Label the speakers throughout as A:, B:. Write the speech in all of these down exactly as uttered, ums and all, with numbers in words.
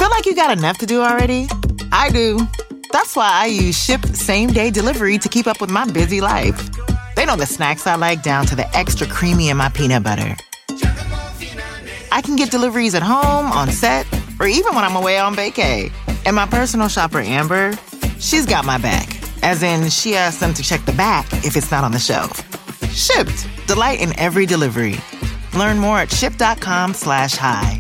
A: Feel like you got enough to do already? I do. That's why I use Shipt same-day delivery to keep up with my busy life. They know the snacks I like down to the extra creamy in my peanut butter. I can get deliveries at home, on set, or even when I'm away on vacay. And my personal shopper, Amber, she's got my back. As in, she asks them to check the back if it's not on the shelf. Shipt. Delight in every delivery. Learn more at shipt.com slash hi.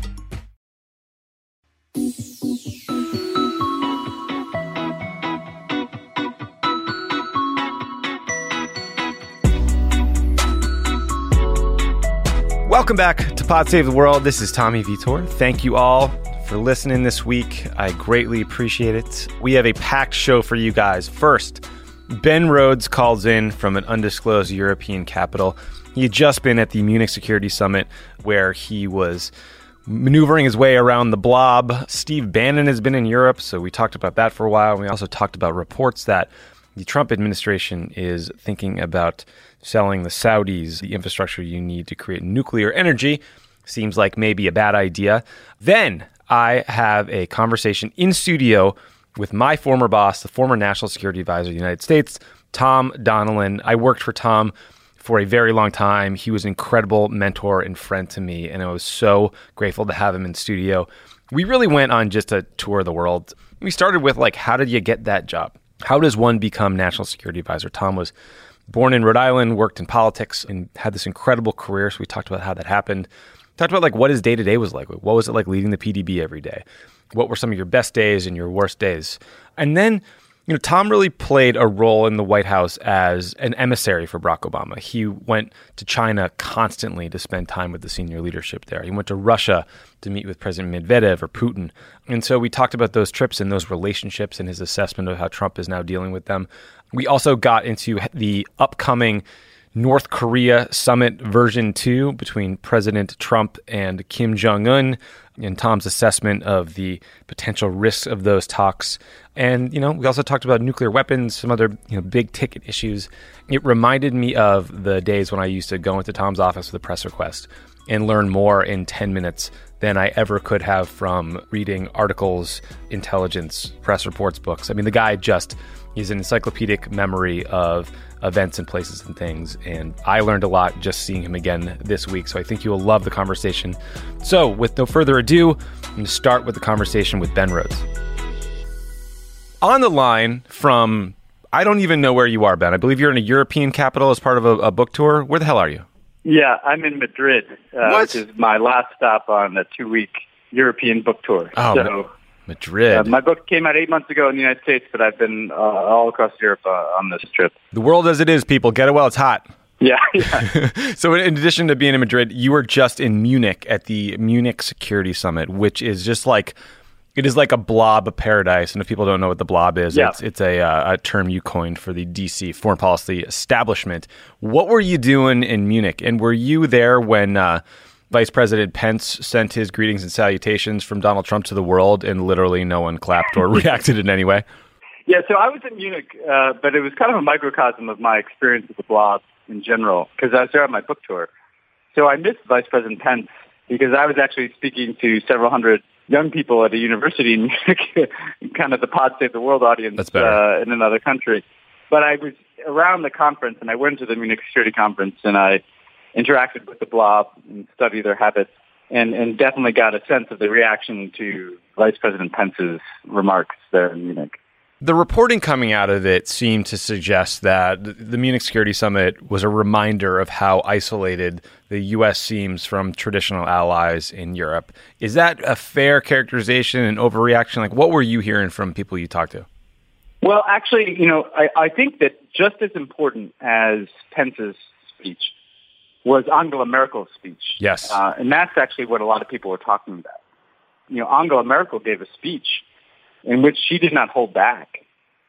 B: Welcome back to Pod Save the World. This is Tommy Vitor. Thank you all for listening this week. I greatly appreciate it. We have a packed show for you guys. First, Ben Rhodes calls in from an undisclosed European capital. He had just been at the Munich Security Summit where he was maneuvering his way around the blob. Steve Bannon has been in Europe, so we talked about that for a while. We also talked about reports that the Trump administration is thinking about selling the Saudis the infrastructure you need to create nuclear energy. Seems like maybe a bad idea. Then I have a conversation in studio with my former boss, the former National Security Advisor of the United States, Tom Donilon. I worked for Tom for a very long time. He was an incredible mentor and friend to me, and I was so grateful to have him in studio. We really went on just a tour of the world. We started with, like, how did you get that job? How does one become National Security Advisor? Tom was born in Rhode Island, worked in politics, and had this incredible career. So we talked about how that happened. Talked about like what his day-to-day was like. What was it like leading the P D B every day? What were some of your best days and your worst days? And then, you know, Tom really played a role in the White House as an emissary for Barack Obama. He went to China constantly to spend time with the senior leadership there. He went to Russia to meet with President Medvedev or Putin. And so we talked about those trips and those relationships and his assessment of how Trump is now dealing with them. We also got into the upcoming North Korea summit version two between President Trump and Kim Jong-un, and Tom's assessment of the potential risks of those talks. And, you know, we also talked about nuclear weapons, some other, you know, big ticket issues. It reminded me of the days when I used to go into Tom's office with a press request and learn more in ten minutes than I ever could have from reading articles, intelligence, press reports, books. I mean, the guy just, he's an encyclopedic memory of events and places and things. And I learned a lot just seeing him again this week. So I think you will love the conversation. So with no further ado, I'm going to start with the conversation with Ben Rhodes. On the line from, I don't even know where you are, Ben. I believe you're in a European capital as part of a, a book tour. Where the hell are you?
C: Yeah, I'm in Madrid, uh, which is my last stop on a two-week European book tour.
B: Oh, so, Madrid.
C: Uh, my book came out eight months ago in the United States, but I've been uh, all across Europe uh, on this trip.
B: The world as it is, people. Get it while it's hot.
C: Yeah, yeah.
B: So in addition to being in Madrid, you were just in Munich at the Munich Security Summit, which is just like, it is like a blob of paradise. And if people don't know what the blob is, yeah. it's, it's a, uh, a term you coined for the D C foreign policy establishment. What were you doing in Munich? And were you there when uh, Vice President Pence sent his greetings and salutations from Donald Trump to the world and literally no one clapped or reacted in any way?
C: Yeah, so I was in Munich, uh, but it was kind of a microcosm of my experience with the blob in general, because I was there on my book tour. So I missed Vice President Pence because I was actually speaking to several hundred young people at a university in Munich, kind of the Pod Save the World audience uh, in another country. But I was around the conference, and I went to the Munich Security Conference, and I interacted with the blob and studied their habits, and, and definitely got a sense of the reaction to Vice President Pence's remarks there in Munich.
B: The reporting coming out of it seemed to suggest that the Munich Security Summit was a reminder of how isolated the U S seems from traditional allies in Europe. Is that a fair characterization and overreaction? Like, what were you hearing from people you talked to?
C: Well, actually, you know, I, I think that just as important as Pence's speech was Angela Merkel's speech.
B: Yes.
C: Uh, and that's actually what a lot of people were talking about. You know, Angela Merkel gave a speech in which she did not hold back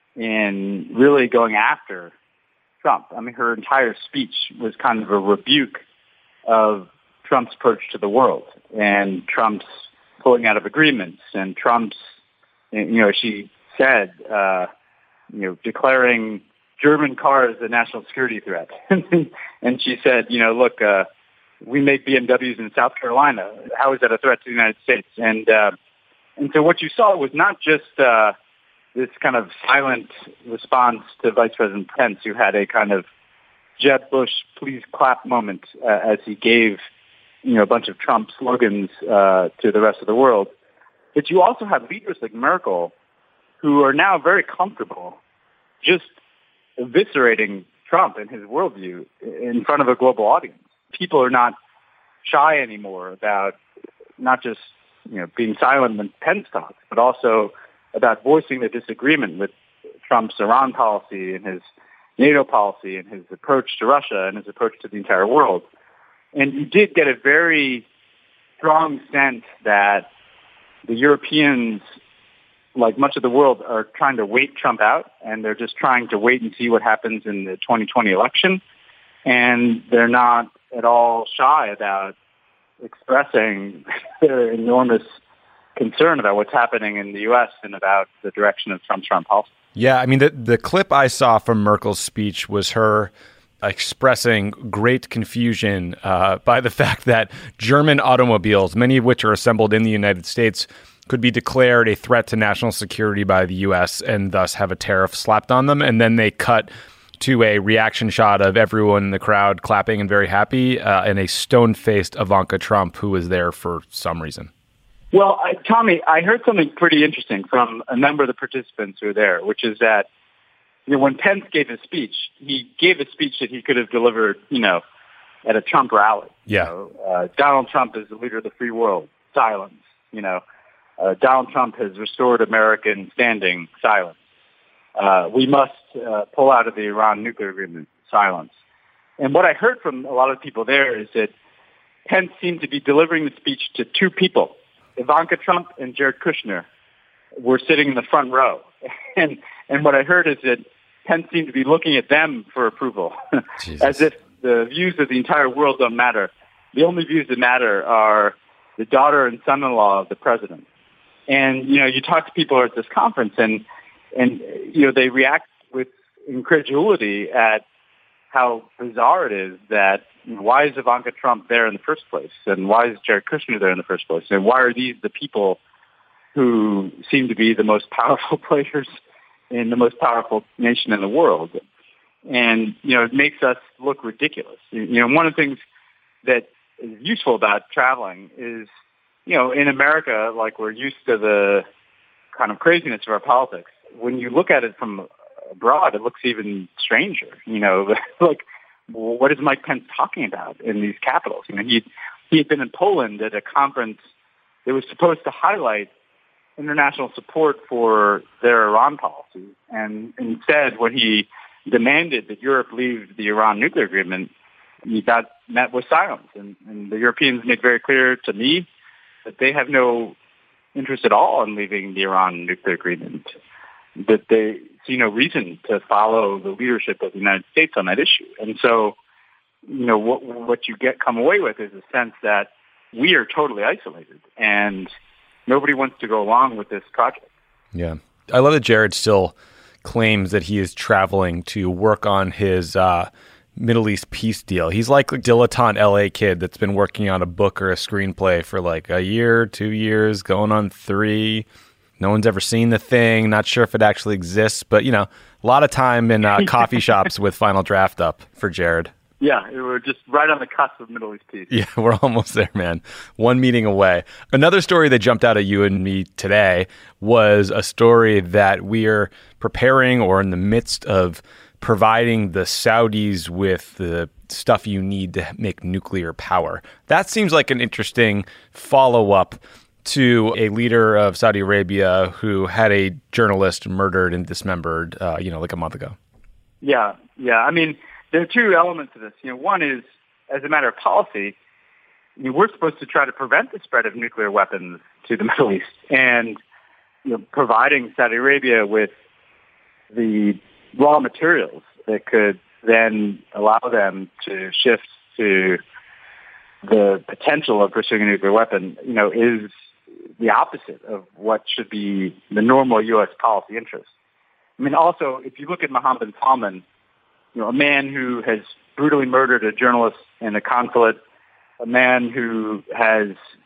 C: in really going after Trump. I mean, her entire speech was kind of a rebuke of Trump's approach to the world and Trump's pulling out of agreements and Trump's, you know, she said, uh, you know, declaring German cars a national security threat. And she said, you know, look, uh, we make B M Ws in South Carolina. How is that a threat to the United States? And, uh, And so what you saw was not just uh, this kind of silent response to Vice President Pence, who had a kind of Jeb Bush, please clap moment uh, as he gave, you know, a bunch of Trump slogans uh, to the rest of the world. But you also have leaders like Merkel, who are now very comfortable just eviscerating Trump and his worldview in front of a global audience. People are not shy anymore about not just, you know, being silent when Pence talks, but also about voicing the disagreement with Trump's Iran policy and his NATO policy and his approach to Russia and his approach to the entire world. And you did get a very strong sense that the Europeans, like much of the world, are trying to wait Trump out, and they're just trying to wait and see what happens in the twenty twenty election. And they're not at all shy about expressing their enormous concern about what's happening in the U S and about the direction of Trump's foreign policy.
B: Yeah, I mean, the, the clip I saw from Merkel's speech was her expressing great confusion uh, by the fact that German automobiles, many of which are assembled in the United States, could be declared a threat to national security by the U S and thus have a tariff slapped on them. And then they cut to a reaction shot of everyone in the crowd clapping and very happy, uh, and a stone-faced Ivanka Trump who was there for some reason.
C: Well, I, Tommy, I heard something pretty interesting from a number of the participants who were there, which is that, you know, when Pence gave his speech, he gave a speech that he could have delivered, you know, at a Trump rally.
B: Yeah.
C: You know, uh, Donald Trump is the leader of the free world. Silence. You know, uh, Donald Trump has restored American standing. Silence. Uh, we must uh, pull out of the Iran nuclear agreement. Silence. And what I heard from a lot of people there is that Pence seemed to be delivering the speech to two people. Ivanka Trump and Jared Kushner were sitting in the front row. And and what I heard is that Pence seemed to be looking at them for approval, as if the views of the entire world don't matter. The only views that matter are the daughter and son-in-law of the president. And, you know, you talk to people at this conference, and, and you know, they react with incredulity at how bizarre it is that, you know, why is Ivanka Trump there in the first place? And why is Jared Kushner there in the first place? And why are these the people who seem to be the most powerful players in the most powerful nation in the world? And, you know, it makes us look ridiculous. You know, one of the things that is useful about traveling is, you know, in America, like, we're used to the kind of craziness of our politics. When you look at it from abroad, it looks even stranger. You know, like, what is Mike Pence talking about in these capitals? You know, he he had been in Poland at a conference that was supposed to highlight international support for their Iran policy, and instead, when he demanded that Europe leave the Iran nuclear agreement, he got met with silence. And, and the Europeans made very clear to me that they have no interest at all in leaving the Iran nuclear agreement, that they see no reason to follow the leadership of the United States on that issue. And so, you know, what, what you get come away with is a sense that we are totally isolated, and nobody wants to go along with this project.
B: Yeah. I love that Jared still claims that he is traveling to work on his uh, Middle East peace deal. He's like a dilettante L A kid that's been working on a book or a screenplay for like a year, two years, going on three. No one's ever seen the thing. Not sure if it actually exists, but, you know, a lot of time in uh, coffee shops with Final Draft up for Jared.
C: Yeah, we're just right on the cusp of Middle East peace.
B: Yeah, we're almost there, man. One meeting away. Another story that jumped out at you and me today was a story that we are preparing or in the midst of providing the Saudis with the stuff you need to make nuclear power. That seems like an interesting follow-up to a leader of Saudi Arabia who had a journalist murdered and dismembered, uh, you know, like a month ago.
C: Yeah, yeah. I mean, there are two elements to this. You know, one is, as a matter of policy, I mean, we're supposed to try to prevent the spread of nuclear weapons to the Middle East, and, you know, providing Saudi Arabia with the raw materials that could then allow them to shift to the potential of pursuing a nuclear weapon, you know, is the opposite of what should be the normal U S policy interest. I mean, also, if you look at Mohammed bin Salman, you know, a man who has brutally murdered a journalist in a consulate, a man who has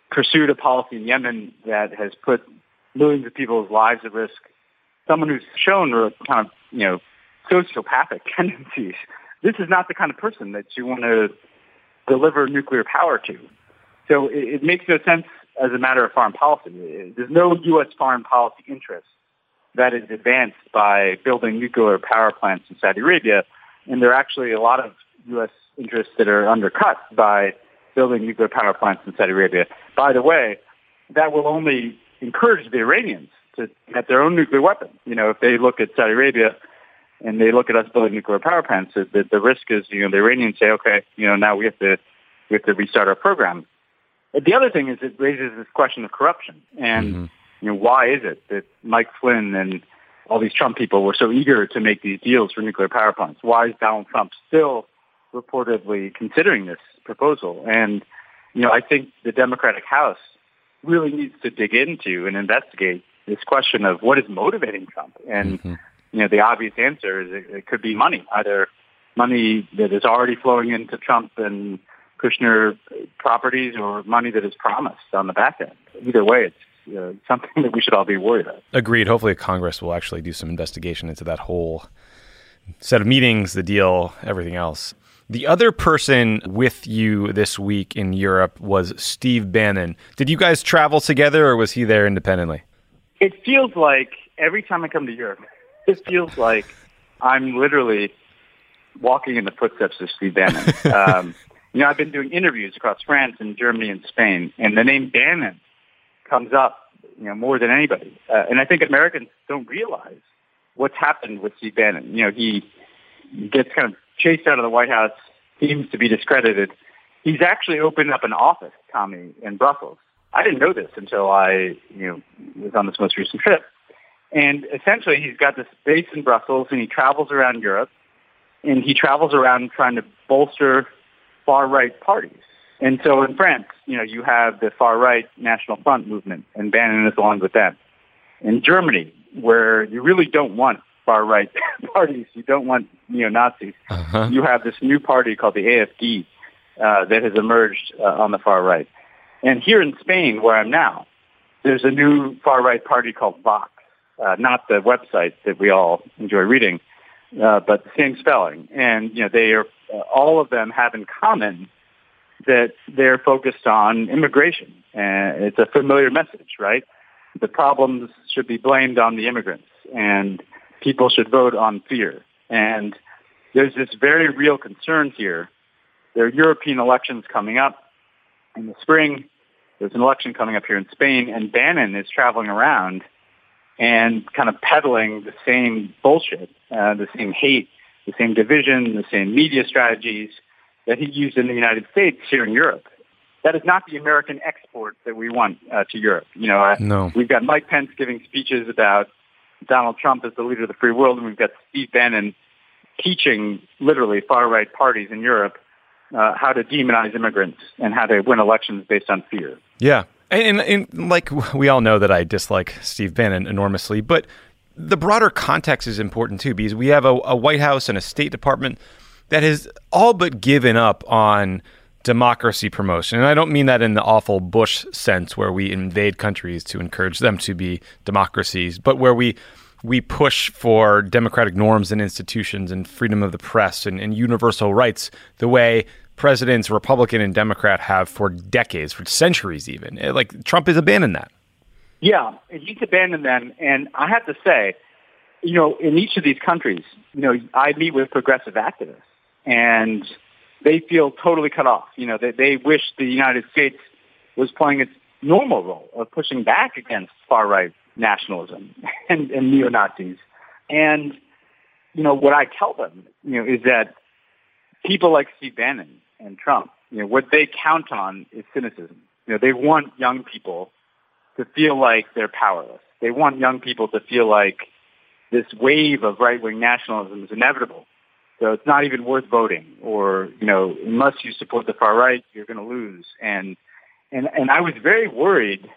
C: pursued a policy in Yemen that has put millions of people's lives at risk, someone who's shown kind of, you know, sociopathic tendencies. This is not the kind of person that you want to deliver nuclear power to. So it, it makes no sense as a matter of foreign policy. There's no U S foreign policy interest that is advanced by building nuclear power plants in Saudi Arabia, and there are actually a lot of U S interests that are undercut by building nuclear power plants in Saudi Arabia. By the way, that will only encourage the Iranians to get their own nuclear weapons. You know, if they look at Saudi Arabia and they look at us building nuclear power plants, the, the risk is, you know, the Iranians say, okay, you know, now we have to we have to restart our program. But the other thing is it raises this question of corruption. And, mm-hmm. you know, why is it that Mike Flynn and all these Trump people were so eager to make these deals for nuclear power plants? Why is Donald Trump still reportedly considering this proposal? And, you know, I think the Democratic House really needs to dig into and investigate this question of what is motivating Trump. And, mm-hmm. you know, the obvious answer is it, it could be money, either money that is already flowing into Trump and Kushner properties or money that is promised on the back end. Either way, it's you know, something that we should all be worried about.
B: Agreed. Hopefully Congress will actually do some investigation into that whole set of meetings, the deal, everything else. The other person with you this week in Europe was Steve Bannon. Did you guys travel together or was he there independently?
C: It feels like every time I come to Europe, it feels like I'm literally walking in the footsteps of Steve Bannon. um, you know, I've been doing interviews across France and Germany and Spain, and the name Bannon comes up, you know, more than anybody. Uh, and I think Americans don't realize what's happened with Steve Bannon. You know, he gets kind of chased out of the White House, seems to be discredited. He's actually opened up an office, Tommy, in Brussels. I didn't know this until I, you know, was on this most recent trip. And essentially, he's got this base in Brussels, and he travels around Europe, and he travels around trying to bolster far-right parties. And so in France, you know, you have the far-right National Front movement, and Bannon is along with them. In Germany, where you really don't want far-right parties, you don't want neo-Nazis, uh-huh. you have this new party called the A F D uh, that has emerged uh, on the far right. And here in Spain, where I'm now, there's a new far-right party called Vox, uh, not the website that we all enjoy reading, uh, but the same spelling. And, you know, they are, uh, all of them have in common that they're focused on immigration. And it's a familiar message, right? The problems should be blamed on the immigrants, and people should vote on fear. And there's this very real concern here. There are European elections coming up in the spring. There's an election coming up here in Spain, and Bannon is traveling around and kind of peddling the same bullshit, uh, the same hate, the same division, the same media strategies that he used in the United States here in Europe. That is not the American export that we want uh, to Europe. You know, uh,
B: no.
C: We've got Mike Pence giving speeches about Donald Trump as the leader of the free world, and we've got Steve Bannon teaching literally far-right parties in Europe uh, how to demonize immigrants and how to win elections based on fear.
B: Yeah. And, and, and like we all know that I dislike Steve Bannon enormously, but the broader context is important too, because we have a, a White House and a State Department that has all but given up on democracy promotion. And I don't mean that in the awful Bush sense where we invade countries to encourage them to be democracies, but where we we push for democratic norms and institutions and freedom of the press and, and universal rights the way presidents, Republican and Democrat, have for decades, for centuries even. Like, Trump has abandoned that.
C: Yeah, he's abandoned them. And I have to say, you know, in each of these countries, you know, I meet with progressive activists, and they feel totally cut off. You know, they, they wish the United States was playing its normal role of pushing back against far-right nationalism and, and neo-Nazis. And, you know, what I tell them, you know, is that people like Steve Bannon and Trump, you know, what they count on is cynicism. You know, they want young people to feel like they're powerless. They want young people to feel like this wave of right-wing nationalism is inevitable. So it's not even worth voting, or, you know, unless you support the far right, you're going to lose. And, and, and I was very worried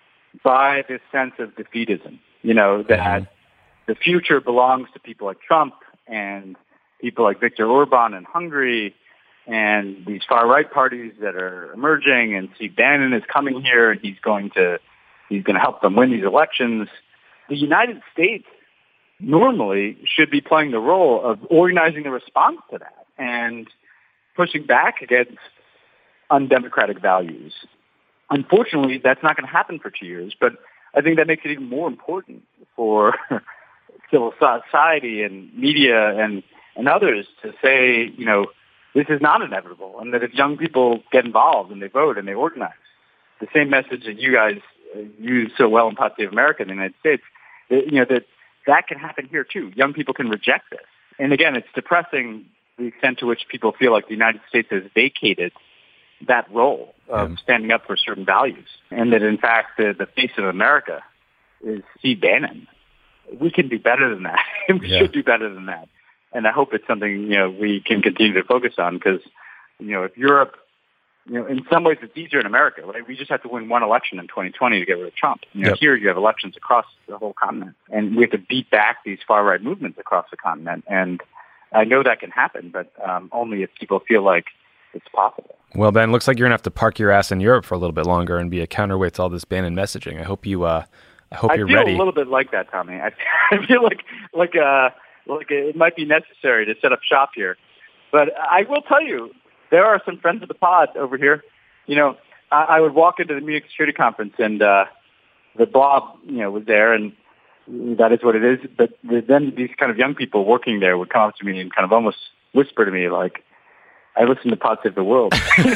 C: by this sense of defeatism, you know, that mm-hmm. the future belongs to people like Trump and people like Viktor Orban in Hungary and these far-right parties that are emerging, and Steve Bannon is coming here, and he's going to he's going to help them win these elections. The United States normally should be playing the role of organizing the response to that and pushing back against undemocratic values. Unfortunately, that's not going to happen for two years, but I think that makes it even more important for civil society and media and, and others to say, you know, this is not inevitable, and that if young people get involved and they vote and they organize, the same message that you guys use so well in Pod Save America in the United States, you know, that that can happen here too. Young people can reject this. And again, it's depressing the extent to which people feel like the United States has vacated that role of yeah. standing up for certain values, and that in fact the, the face of America is Steve Bannon. We can do better than that. we yeah. should do better than that. And I hope it's something, you know, we can continue to focus on because, you know, if Europe, you know, in some ways it's easier in America, right? We just have to win one election in twenty twenty to get rid of Trump. You know, yep. here you have elections across the whole continent, and we have to beat back these far-right movements across the continent. And I know that can happen, but um, only if people feel like it's possible.
B: Well, Ben, looks like you're going to have to park your ass in Europe for a little bit longer and be a counterweight to all this Bannon messaging. I hope you, uh, I hope
C: I
B: you're
C: feel
B: ready.
C: a little bit like that, Tommy. I, I feel like, like, uh, like it might be necessary to set up shop here. But I will tell you, there are some friends of the pod over here. You know, I, I would walk into the Munich Security Conference and uh, the blob, you know, was there, and that is what it is. But then these kind of young people working there would come up to me and kind of almost whisper to me, like, I listen to Pod Save the World.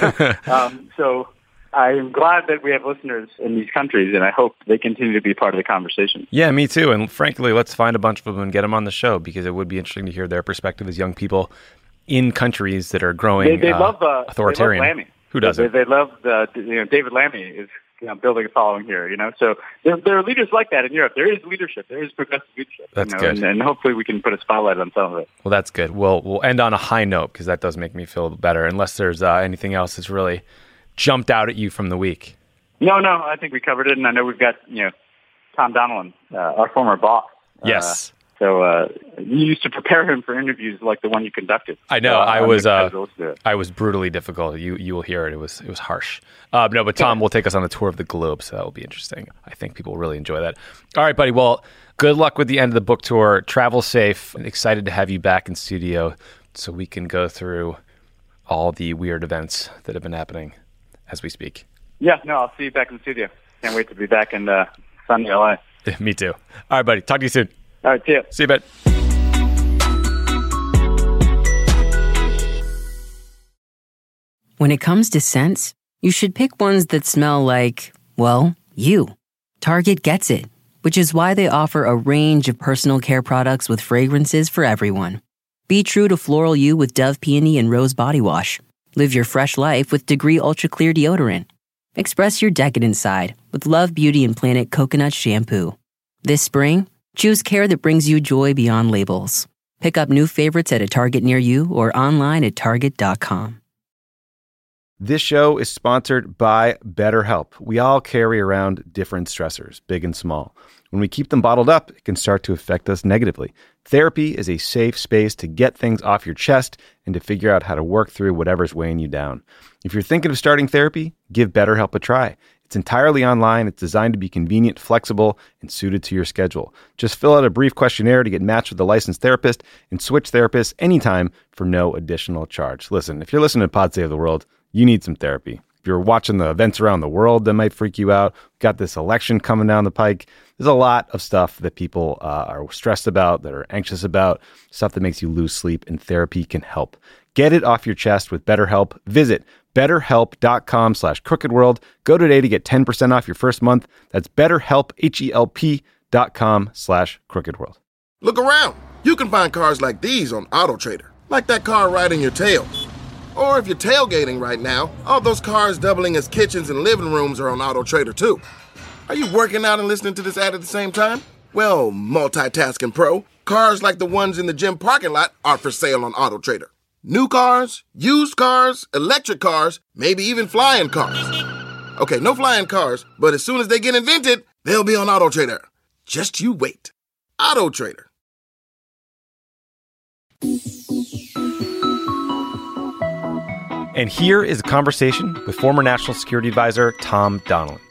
C: um, so I'm glad that we have listeners in these countries, and I hope they continue to be part of the conversation.
B: Yeah, me too. And frankly, let's find a bunch of them and get them on the show, because it would be interesting to hear their perspective as young people in countries that are growing
C: they, they
B: uh,
C: love, uh,
B: authoritarian.
C: They love Lammy.
B: Who doesn't?
C: They, they love the, you know, David Lammy is you know, building a following here, you know. So there, there are leaders like that in Europe. There is leadership. There is progressive leadership.
B: That's
C: you know,
B: good.
C: And, and hopefully we can put a spotlight on some of it.
B: Well, that's good. We'll, we'll end on a high note, because that does make me feel better, unless there's uh, anything else that's really jumped out at you from the week.
C: No, no, I think we covered it, and I know we've got, you know, Tom Donilon, uh, our former boss.
B: Yes.
C: Uh, so uh, you used to prepare him for interviews like the one you conducted.
B: I know.
C: Uh,
B: I was uh,
C: to
B: I was brutally difficult. You you will hear it. It was it was harsh. Uh, no, but Tom will take us on a tour of the globe, so that will be interesting. I think people will really enjoy that. All right, buddy. Well, good luck with the end of the book tour. Travel safe. I'm excited to have you back in studio so we can go through all the weird events that have been happening as we speak.
C: Yeah, no, I'll see you back in the studio. Can't wait to be back in uh, sunny L A.
B: Me too. All right, buddy. Talk to you soon.
C: All right, see you.
B: See you, Ben.
D: When it comes to scents, you should pick ones that smell like, well, you. Target gets it, which is why they offer a range of personal care products with fragrances for everyone. Be true to floral you with Dove Peony and Rose Body Wash. Live your fresh life with Degree Ultra Clear Deodorant. Express your decadent side with Love Beauty and Planet Coconut Shampoo. This spring, choose care that brings you joy beyond labels. Pick up new favorites at a Target near you or online at target dot com.
B: This show is sponsored by BetterHelp. We all carry around different stressors, big and small. When we keep them bottled up, it can start to affect us negatively. Therapy is a safe space to get things off your chest and to figure out how to work through whatever's weighing you down. If you're thinking of starting therapy, give BetterHelp a try. It's entirely online. It's designed to be convenient, flexible, and suited to your schedule. Just fill out a brief questionnaire to get matched with a licensed therapist and switch therapists anytime for no additional charge. Listen, if you're listening to Pod Save the World, you need some therapy. If you're watching the events around the world that might freak you out, we've got this election coming down the pike. There's a lot of stuff that people uh, are stressed about, that are anxious about, stuff that makes you lose sleep, and therapy can help. Get it off your chest with BetterHelp. Visit betterhelp.com slash crookedworld. Go today to get ten percent off your first month. That's betterhelp, H-E-L-P dot com slash crookedworld.
E: Look around. You can find cars like these on AutoTrader, like that car riding your tail. Or if you're tailgating right now, all those cars doubling as kitchens and living rooms are on AutoTrader too. Are you working out and listening to this ad at the same time? Well, multitasking pro, cars like the ones in the gym parking lot are for sale on AutoTrader. New cars, used cars, electric cars, maybe even flying cars. Okay, no flying cars, but as soon as they get invented, they'll be on AutoTrader. Just you wait. AutoTrader.
B: And here is a conversation with former National Security Advisor Tom Donilon.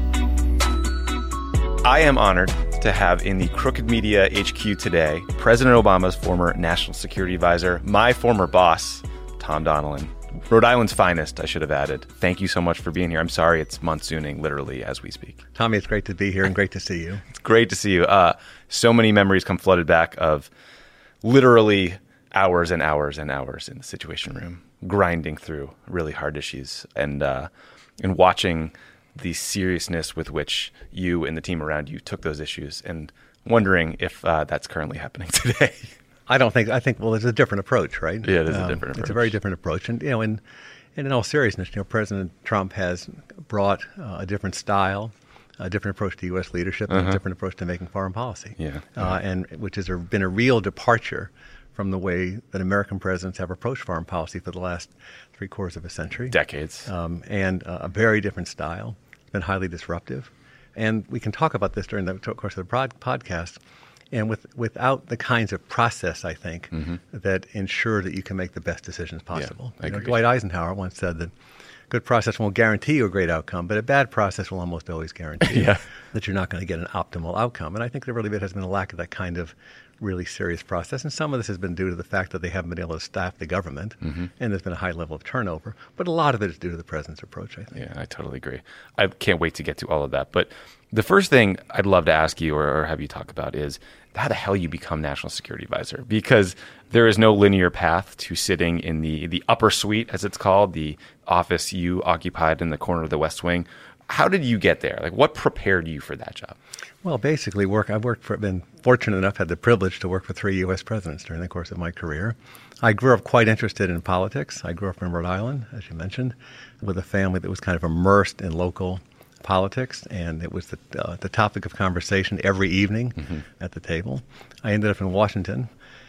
B: I am honored to have in the Crooked Media H Q today President Obama's former National Security Advisor, my former boss, Tom Donilon. Rhode Island's finest, I should have added. Thank you so much for being here. I'm sorry it's monsooning literally as we speak.
F: Tommy, it's great to be here and great to see you.
B: It's great to see you. Uh, so many memories come flooded back of literally hours and hours and hours in the Situation Room, grinding through really hard issues and uh, and watching the seriousness with which you and the team around you took those issues, and wondering if uh, that's currently happening today.
F: I don't think, I think, well, it's a different approach, right?
B: Yeah, it is
F: um,
B: a different approach.
F: It's a very different approach. And, you know, and, and in all seriousness, you know, President Trump has brought uh, a different style, a different approach to U S leadership, uh-huh. and a different approach to making foreign policy.
B: Yeah.
F: Uh, and which has been a real departure from the way that American presidents have approached foreign policy for the last three quarters of a century.
B: Decades.
F: Um, and uh, a very different style. It's been highly disruptive. And we can talk about this during the course of the pod- podcast. And with, without the kinds of process, I think, mm-hmm. that ensure that you can make the best decisions possible.
B: Yeah, I
F: you know,
B: agree.
F: Dwight Eisenhower once said that good process won't guarantee you a great outcome, but a bad process will almost always guarantee
B: yeah.
F: that you're not going to get an optimal outcome. And I think there really bit has been a lack of that kind of really serious process. And some of this has been due to the fact that they haven't been able to staff the government, mm-hmm. and there's been a high level of turnover. But a lot of it is due to the president's approach, I think.
B: Yeah, I totally agree. I can't wait to get to all of that. But the first thing I'd love to ask you or, or have you talk about is how the hell you become National Security Advisor, because there is no linear path to sitting in the, the upper suite, as it's called, the office you occupied in the corner of the West Wing. How did you get there? Like, what prepared you for that job?
F: Well, basically, work. I've worked for, been fortunate enough, had the privilege to work for three U S presidents during the course of my career. I grew up quite interested in politics. I grew up in Rhode Island, as you mentioned, with a family that was kind of immersed in local politics, and it was the, uh, the topic of conversation every evening mm-hmm. at the table. I ended up in Washington,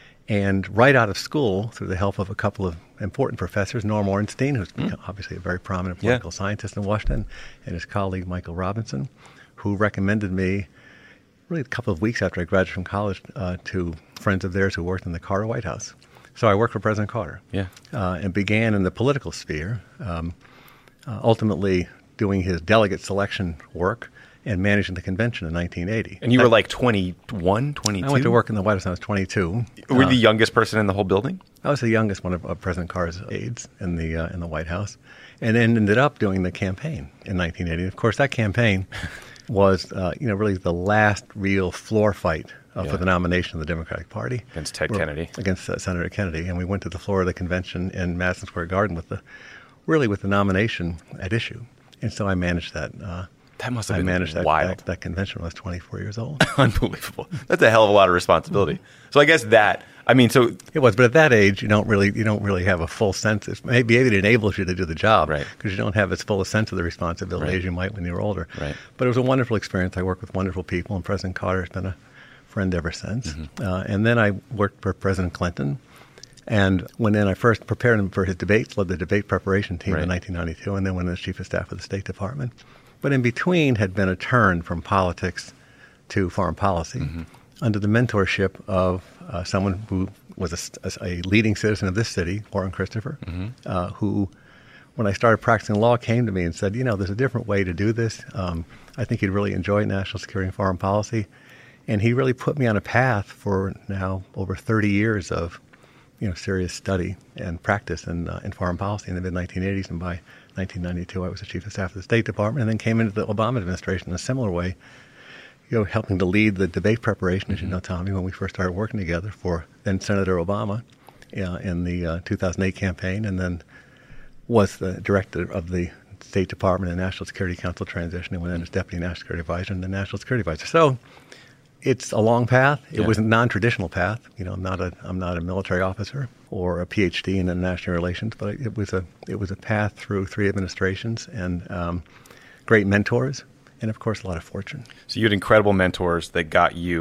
F: and right out of school, through the help of a couple of important professors, Norm Ornstein, who's mm. obviously a very prominent political yeah. scientist in Washington, and his colleague Michael Robinson, who recommended me really a couple of weeks after I graduated from college uh, to friends of theirs who worked in the Carter White House. So I worked for President Carter
B: yeah.
F: uh, and began in the political sphere, um, uh, ultimately doing his delegate selection work and managing the convention in nineteen eighty.
B: And you were
F: I,
B: like twenty-one, twenty-two?
F: I went to work in the White House when I was twenty-two.
B: Were you
F: uh,
B: the youngest person in the whole building?
F: I was the youngest one of, of President Carter's aides in the uh, in the White House, and then ended up doing the campaign in nineteen eighty. Of course, that campaign was, uh, you know, really the last real floor fight uh, yeah. for the nomination of the Democratic Party
B: against Ted
F: We're,
B: Kennedy.
F: Against uh, Senator Kennedy, and we went to the floor of the convention in Madison Square Garden with the, really with the nomination at issue, and so I managed that. Uh,
B: That must have
F: I
B: been
F: managed that,
B: wild.
F: that, that convention when I was twenty-four years old.
B: Unbelievable. That's a hell of a lot of responsibility. So I guess that, I mean, so
F: it was, but at that age, you don't really, you don't really have a full sense. It's, maybe it enables you to do the job,
B: right?
F: Because you don't have as full a sense of the responsibility
B: right.
F: as you might when you're older,
B: right?
F: But it was a wonderful experience. I worked with wonderful people, and President Carter has been a friend ever since. Mm-hmm. Uh, and then I worked for President Clinton. And when then I first prepared him for his debates, led the debate preparation team right. in nineteen ninety-two, and then went as chief of staff of the State Department. But in between had been a turn from politics to foreign policy mm-hmm. under the mentorship of uh, someone who was a, a leading citizen of this city, Warren Christopher, mm-hmm. uh, who, when I started practicing law, came to me and said, you know, there's a different way to do this. Um, I think you'd really enjoy national security and foreign policy. And he really put me on a path for now over thirty years of, you know, serious study and practice in, uh, in foreign policy in the mid nineteen eighties. And by nineteen ninety-two, I was the chief of staff of the State Department, and then came into the Obama administration in a similar way, you know, helping to lead the debate preparation, as mm-hmm. you know, Tommy, when we first started working together for then Senator Obama uh, in the uh, two thousand eight campaign, and then was the director of the State Department and National Security Council transition, and went in as Deputy National Security Advisor and the National Security Advisor. So it's a long path. It yeah. was a non-traditional path. You know, I'm not a I'm not a military officer or a P H D in international relations, but it was a it was a path through three administrations and um, great mentors, and of course a lot of fortune.
B: So you had incredible mentors that got you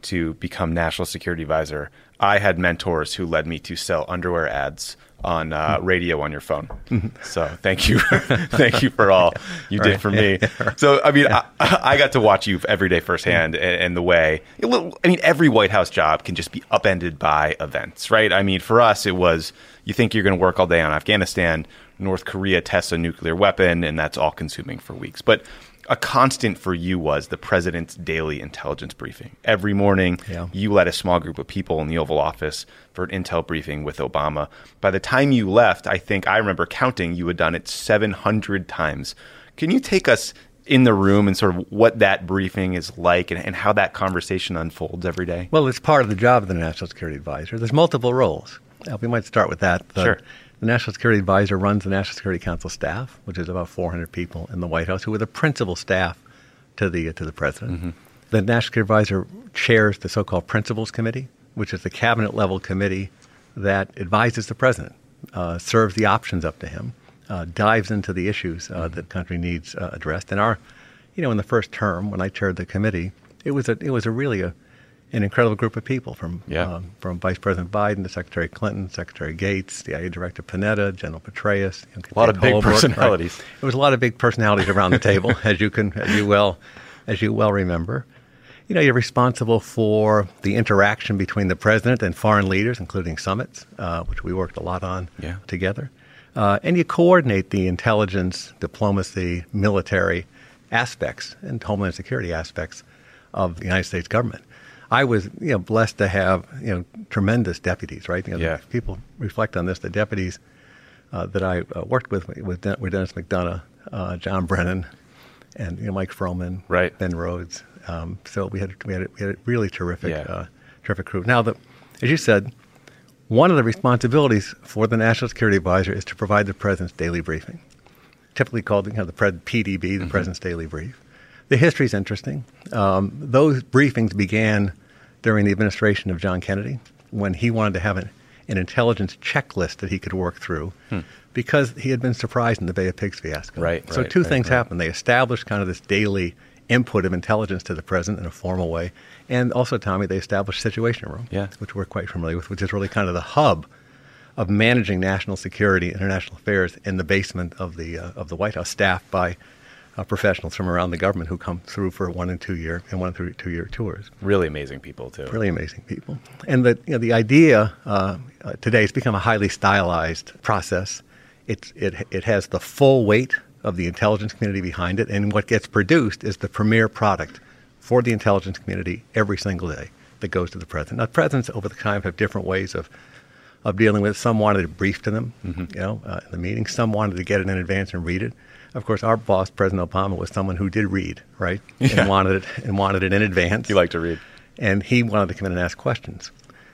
B: to become national security advisor, I had mentors who led me to sell underwear ads on uh, radio on your phone. So thank you. Thank you for all you did
F: Right.
B: for me. So, I mean, yeah. I, I got to watch you every day firsthand and, and the way, I mean, every White House job can just be upended by events, right? I mean, for us, it was, you think you're going to work all day on Afghanistan, North Korea tests a nuclear weapon, and that's all consuming for weeks. But a constant for you was the president's daily intelligence briefing. Every morning,
F: yeah.
B: you led a small group of people in the Oval Office for an intel briefing with Obama. By the time you left, I think I remember counting, you had done it seven hundred times. Can you take us in the room and sort of what that briefing is like and, and how that conversation unfolds every day?
F: Well, it's part of the job of the National Security Advisor. There's multiple roles. Uh, we might start with that. The,
B: sure.
F: The National Security Advisor runs the National Security Council staff, which is about four hundred people in the White House, who are the principal staff to the uh, to the president. Mm-hmm. The National Security Advisor chairs the so-called Principals Committee, which is the cabinet-level committee that advises the president, uh, serves the options up to him, uh, dives into the issues uh, that the country needs uh, addressed. And our, you know, in the first term when I chaired the committee, it was a it was a really a an incredible group of people from
B: yeah.
F: um, from Vice President Biden to Secretary Clinton, Secretary Gates, C I A Director Panetta, General Petraeus. You know,
B: a lot of big
F: Holbrooke,
B: personalities.
F: Right? It was a lot of big personalities around the table, as you can as you well as you well remember. You know, you're responsible for the interaction between the president and foreign leaders, including summits, uh, which we worked a lot on
B: yeah.
F: together. Uh, and you coordinate the intelligence, diplomacy, military aspects and homeland security aspects of the United States government. I was, you know, blessed to have, you know, tremendous deputies, right? You know,
B: yeah.
F: People reflect on this. The deputies uh, that I uh, worked with with Den- were Dennis McDonough, uh, John Brennan, and you know, Mike Froman,
B: right.
F: Ben Rhodes. Um, so we had we had we had a really terrific,
B: yeah.
F: uh, terrific crew. Now, the, as you said, one of the responsibilities for the National Security Advisor is to provide the president's daily briefing, typically called, you know, the Pred- P D B, the mm-hmm. President's Daily Brief. The history is interesting. Um, those briefings began during the administration of John Kennedy when he wanted to have an, an intelligence checklist that he could work through hmm. because he had been surprised in the Bay of Pigs fiasco.
B: Right,
F: so
B: right,
F: two
B: right,
F: things
B: right.
F: happened. They established kind of this daily input of intelligence to the president in a formal way. And also, Tommy, they established Situation Room,
B: yeah.
F: which we're quite familiar with, which is really kind of the hub of managing national security, international affairs in the basement of the uh, of the White House, staffed by Uh, professionals from around the government who come through for one and two year and one and three, two year tours.
B: Really amazing people too.
F: Really amazing people. And the you know, the idea uh, uh, today has become a highly stylized process. It it it has the full weight of the intelligence community behind it, and what gets produced is the premier product for the intelligence community every single day that goes to the president. Now, presidents over the time have different ways of of dealing with it. Some wanted it briefed to them, mm-hmm. you know, uh, in the meeting. Some wanted to get it in advance and read it. Of course, our boss, President Obama, was someone who did read, right,
B: yeah.
F: and wanted it and wanted it in advance.
B: He liked to read,
F: and he wanted to come in and ask questions.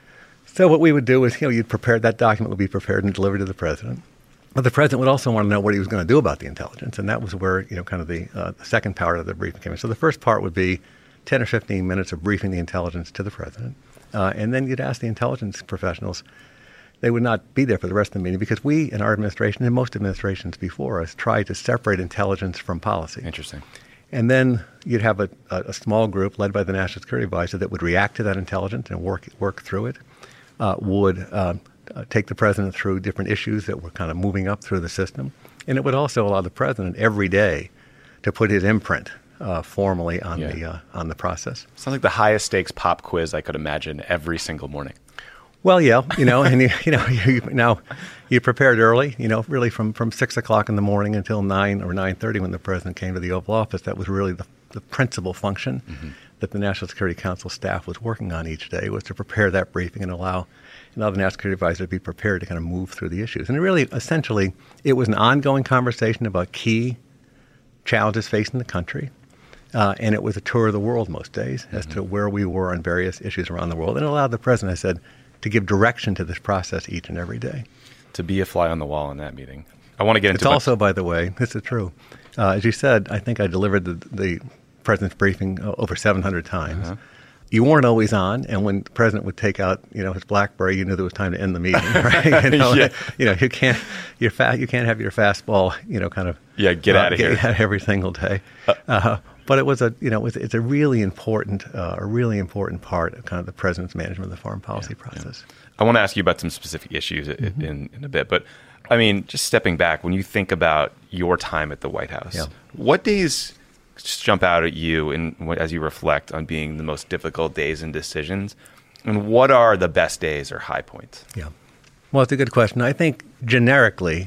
F: So what we would do is, you know, you'd prepare that document would be prepared and delivered to the president. But the president would also want to know what he was going to do about the intelligence, and that was where, you know, kind of the, uh, the second part of the briefing came in. So the first part would be ten or fifteen minutes of briefing the intelligence to the president, uh, and then you'd ask the intelligence professionals. They would not be there for the rest of the meeting because we, in our administration, and most administrations before us, tried to separate intelligence from policy.
B: Interesting.
F: And then you'd have a, a, a small group led by the National Security Advisor that would react to that intelligence and work work through it, uh, would uh, uh, take the president through different issues that were kind of moving up through the system. And it would also allow the president every day to put his imprint uh, formally on
B: yeah.
F: the uh, on the process.
B: Sounds like the highest stakes pop quiz I could imagine every single morning.
F: Well, yeah, you know, and you, you know, you, now you prepared early, you know, really from, from six o'clock in the morning until nine or nine thirty when the president came to the Oval Office. That was really the, the principal function mm-hmm. that the National Security Council staff was working on each day, was to prepare that briefing and allow, allow the National Security Advisor to be prepared to kind of move through the issues. And really, essentially, it was an ongoing conversation about key challenges facing the country. Uh, and it was a tour of the world most days as mm-hmm. to where we were on various issues around the world. And it allowed the president, I said, to give direction to this process each and every day.
B: To be a fly on the wall in that meeting. I want to get into
F: It's my... also, by the way, this is true. Uh, as you said, I think I delivered the, the president's briefing uh, over seven hundred times. Uh-huh. You weren't always on, and when the president would take out, you know, his BlackBerry, you knew there was time to end the meeting, right? You know,
B: yeah.
F: you know, you can't, you're fa- you can't have your fastball, you know, kind of
B: yeah, get
F: uh,
B: out of
F: get
B: here
F: out every single day. Uh, uh, But it was a, you know, it was, it's a really important, uh, a really important part of kind of the president's management of the foreign policy
B: yeah,
F: process.
B: Yeah. I want to ask you about some specific issues mm-hmm. in, in a bit, but I mean, just stepping back, when you think about your time at the White House,
F: yeah.
B: what days just jump out at you in, as you reflect on being the most difficult days and decisions, and what are the best days or high points?
F: Yeah, well, it's a good question. I think generically,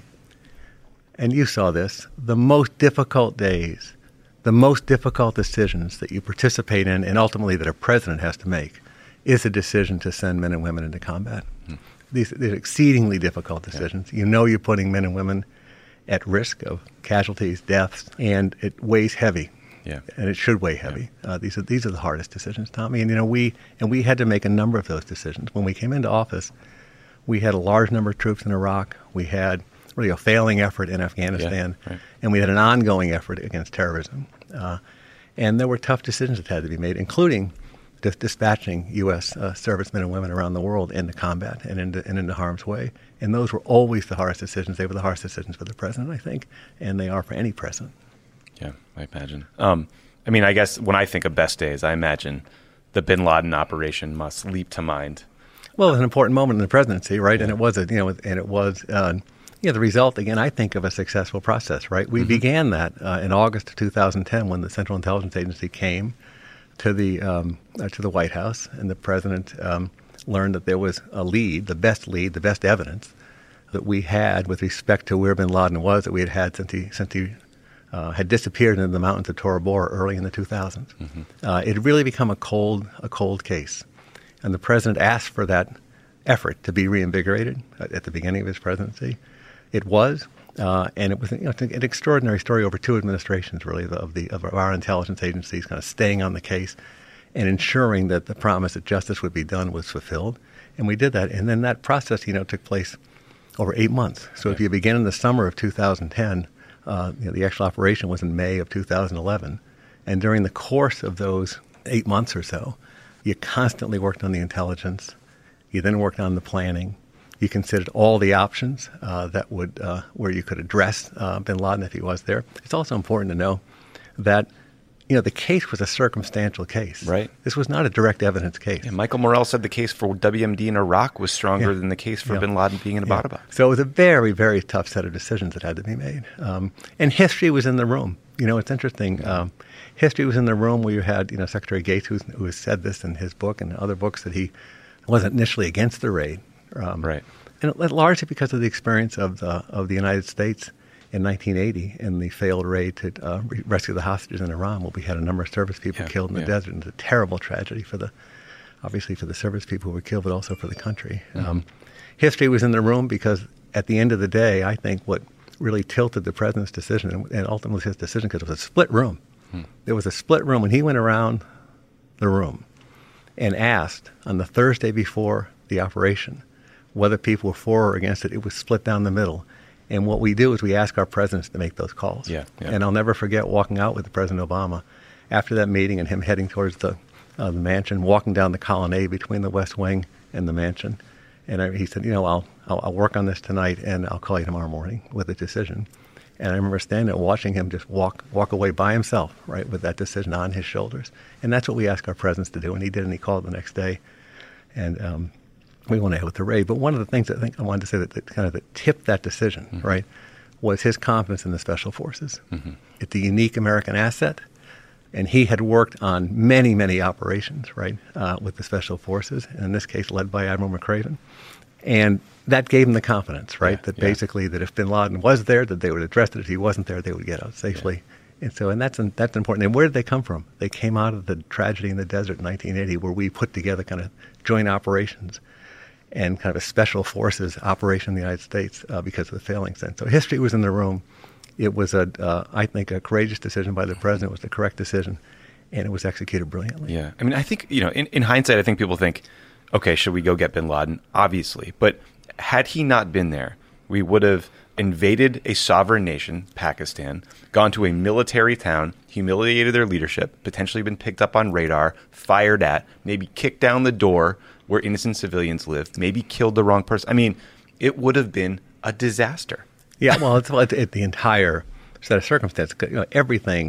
F: and you saw this, the most difficult days, the most difficult decisions that you participate in and ultimately that a president has to make is a decision to send men and women into combat. Hmm. These, these are exceedingly difficult decisions. Yeah. You know you're putting men and women at risk of casualties, deaths, and it weighs heavy. Yeah. And it should weigh heavy. Yeah. Uh, these are these are the hardest decisions, Tommy. And you know we and we had to make a number of those decisions. When we came into office, we had a large number of troops in Iraq. We had really a failing effort in Afghanistan, yeah, right. and we had an ongoing effort against terrorism. Uh, and there were tough decisions that had to be made, including dis- dispatching U S uh, servicemen and women around the world into combat and into, and into harm's way. And those were always the hardest decisions. They were the hardest decisions for the president, I think, and they are for any president.
B: Yeah, I imagine. Um, I mean, I guess when I think of best days, I imagine the Bin Laden operation must leap to mind.
F: Well, it was an important moment in the presidency, right? Yeah. And it was, a, you know, and it was... Uh, Yeah, the result, again, I think of a successful process, right? We mm-hmm. began that uh, in August of two thousand ten when the Central Intelligence Agency came to the um, uh, to the White House, and the president um, learned that there was a lead, the best lead, the best evidence that we had with respect to where bin Laden was that we had had since he, since he uh, had disappeared into the mountains of Tora Bora early in the two thousands. Mm-hmm. Uh, it had really become a cold, a cold case. And the president asked for that effort to be reinvigorated at the beginning of his presidency. It was, uh, and it was you know, an extraordinary story over two administrations, really, of the of our intelligence agencies kind of staying on the case and ensuring that the promise that justice would be done was fulfilled. And we did that. And then that process, you know, took place over eight months. So yeah. if you begin in the summer of two thousand ten, uh, you know, the actual operation was in May of two thousand eleven. And during the course of those eight months or so, you constantly worked on the intelligence. You then worked on the planning. You considered all the options uh, that would uh, where you could address uh, bin Laden if he was there. It's also important to know that you know the case was a circumstantial case.
B: Right.
F: This was not a direct evidence case.
B: Yeah, Michael Morrell said the case for W M D in Iraq was stronger yeah. than the case for yeah. bin Laden being in Abbottabad. Yeah.
F: So it was a very, very tough set of decisions that had to be made. Um, and history was in the room. You know, it's interesting. Um, history was in the room where you had you know Secretary Gates, who's, who has said this in his book and other books, that he wasn't initially against the raid. Um,
B: right.
F: And largely because of the experience of the, of the United States in nineteen eighty in the failed raid to uh, re- rescue the hostages in Iran, where we had a number of service people yeah, killed in the yeah. desert. And it's a terrible tragedy for the, obviously for the service people who were killed, but also for the country. Mm-hmm. Um, history was in the room because at the end of the day, I think what really tilted the president's decision, and, and ultimately his decision, because it was a split room. Hmm. There was a split room when he went around the room and asked on the Thursday before the operation whether people were for or against it. It was split down the middle. And what we do is we ask our presidents to make those calls.
B: Yeah, yeah.
F: And I'll never forget walking out with President Obama after that meeting and him heading towards the, uh, the mansion, walking down the colonnade between the West Wing and the mansion. And I, he said, you know, I'll, I'll I'll work on this tonight and I'll call you tomorrow morning with a decision. And I remember standing there watching him just walk walk away by himself, right, with that decision on his shoulders. And that's what we ask our presidents to do. And he did, and he called the next day. And um, we went ahead with the raid. But one of the things I think I wanted to say that, that kind of that tipped that decision, mm-hmm. right, was his confidence in the Special Forces. Mm-hmm. It's a unique American asset. And he had worked on many, many operations, right, uh, with the Special Forces, and in this case led by Admiral McRaven. And that gave him the confidence, right, yeah, that yeah. basically that if bin Laden was there, that they would address it. If he wasn't there, they would get out safely. Yeah. And so, and that's that's important. And where did they come from? They came out of the tragedy in the desert in nineteen eighty, where we put together kind of joint operations and kind of a Special Forces operation in the United States uh, because of the failings then. So history was in the room. It was, a, uh, I think, a courageous decision by the president. It was the correct decision, and it was executed brilliantly.
B: Yeah. I mean, I think, you know, in, in hindsight, I think people think, okay, should we go get bin Laden? Obviously. But had he not been there, we would have invaded a sovereign nation, Pakistan, gone to a military town, humiliated their leadership, potentially been picked up on radar, fired at, maybe kicked down the door where innocent civilians live, maybe killed the wrong person. I mean, it would have been a disaster.
F: Yeah, well, it's, it's, it's the entire set of circumstances. You know, everything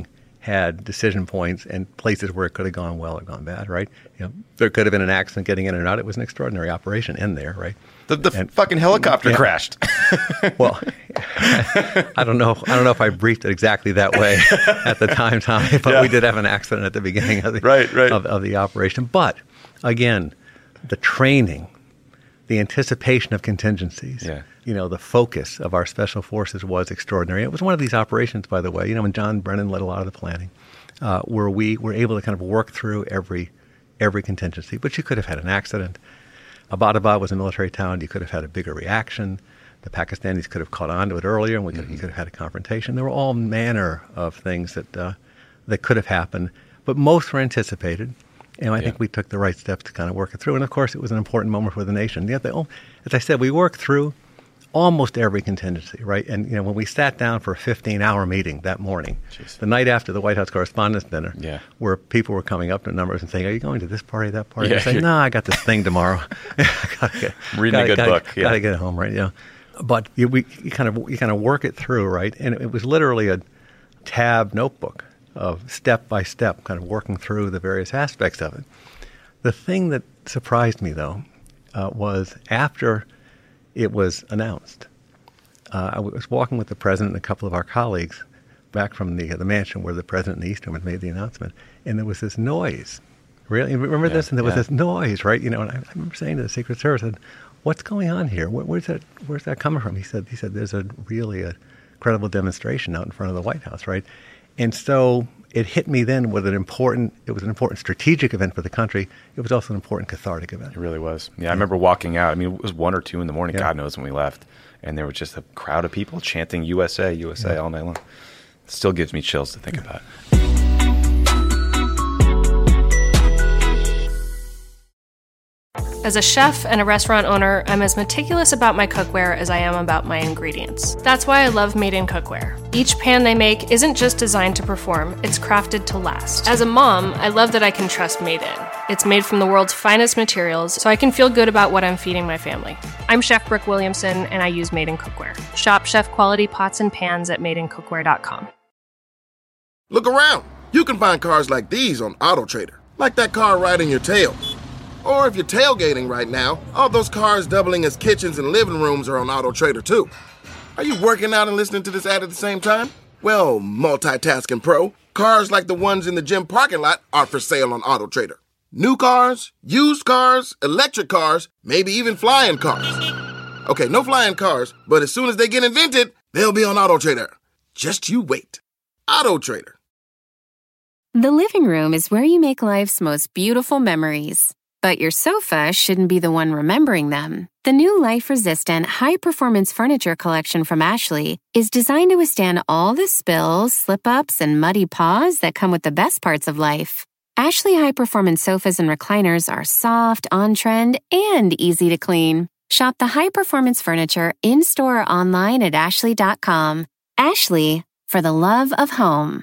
F: had decision points and places where it could have gone well or gone bad, right? You know, there could have been an accident getting in or out. It was an extraordinary operation in there, right?
B: The, the
F: and,
B: fucking helicopter
F: yeah.
B: crashed.
F: Well, I don't know. I don't know if I briefed it exactly that way at the time, Tommy, but
B: yeah.
F: we did have an accident at the beginning of the
B: right, right.
F: Of, of the operation. But again, the training, the anticipation of contingencies,
B: yeah.
F: you know, the focus of our special forces was extraordinary. It was one of these operations, by the way, you know, when John Brennan led a lot of the planning, uh, where we were able to kind of work through every every contingency. But you could have had an accident. Abbottabad was a military town. You could have had a bigger reaction. The Pakistanis could have caught on to it earlier, and we could, mm-hmm. you could have had a confrontation. There were all manner of things that uh, that could have happened, but most were anticipated. And I yeah. think we took the right steps to kind of work it through. And, of course, it was an important moment for the nation. Yeah, they, as I said, we worked through almost every contingency, right? And, you know, when we sat down for a fifteen-hour meeting that morning, Jeez. the night after the White House Correspondents' Dinner, yeah. where people were coming up to numbers and saying, are you going to this party, that party?
B: Yeah,
F: I say, no, I got this thing tomorrow. gotta get,
B: Reading
F: gotta,
B: a good
F: gotta,
B: book. Yeah.
F: Got to get home, right? Yeah. But you, we, you, kind of, you kind of work it through, right? And it, it was literally a tab notebook of step-by-step kind of working through the various aspects of it. The thing that surprised me, though, uh, was after it was announced, uh, I was walking with the president and a couple of our colleagues back from the the mansion where the president and the Eastern had made the announcement, and there was this noise. Really, remember yeah, this? And there was
B: yeah.
F: this noise, right? You know, and I, I remember saying to the Secret Service, I said, "What's going on here? Where, where's that? Where's that coming from?" He said, "He said there's a really a credible demonstration out in front of the White House, right?" And so it hit me then with an important, it was an important strategic event for the country. It was also an important cathartic event.
B: It really was. Yeah, I remember walking out. I mean, it was one or two in the morning, yeah. God knows when we left. And there was just a crowd of people chanting U S A, U S A yeah. all night long. It still gives me chills to think yeah. about.
G: As a chef and a restaurant owner, I'm as meticulous about my cookware as I am about my ingredients. That's why I love Made in Cookware. Each pan they make isn't just designed to perform, it's crafted to last. As a mom, I love that I can trust Made in. It's made from the world's finest materials, so I can feel good about what I'm feeding my family. I'm Chef Brooke Williamson, and I use Made in Cookware. Shop chef-quality pots and pans at made in cookware dot com.
E: Look around. You can find cars like these on AutoTrader, like that car riding your tail. Or if you're tailgating right now, all those cars doubling as kitchens and living rooms are on AutoTrader too. Are you working out and listening to this ad at the same time? Well, multitasking pro, cars like the ones in the gym parking lot are for sale on AutoTrader. New cars, used cars, electric cars, maybe even flying cars. Okay, no flying cars, but as soon as they get invented, they'll be on AutoTrader. Just you wait. AutoTrader.
H: The living room is where you make life's most beautiful memories. But your sofa shouldn't be the one remembering them. The new life-resistant, high-performance furniture collection from Ashley is designed to withstand all the spills, slip-ups, and muddy paws that come with the best parts of life. Ashley high-performance sofas and recliners are soft, on-trend, and easy to clean. Shop the high-performance furniture in-store or online at ashley dot com. Ashley, for the love of home.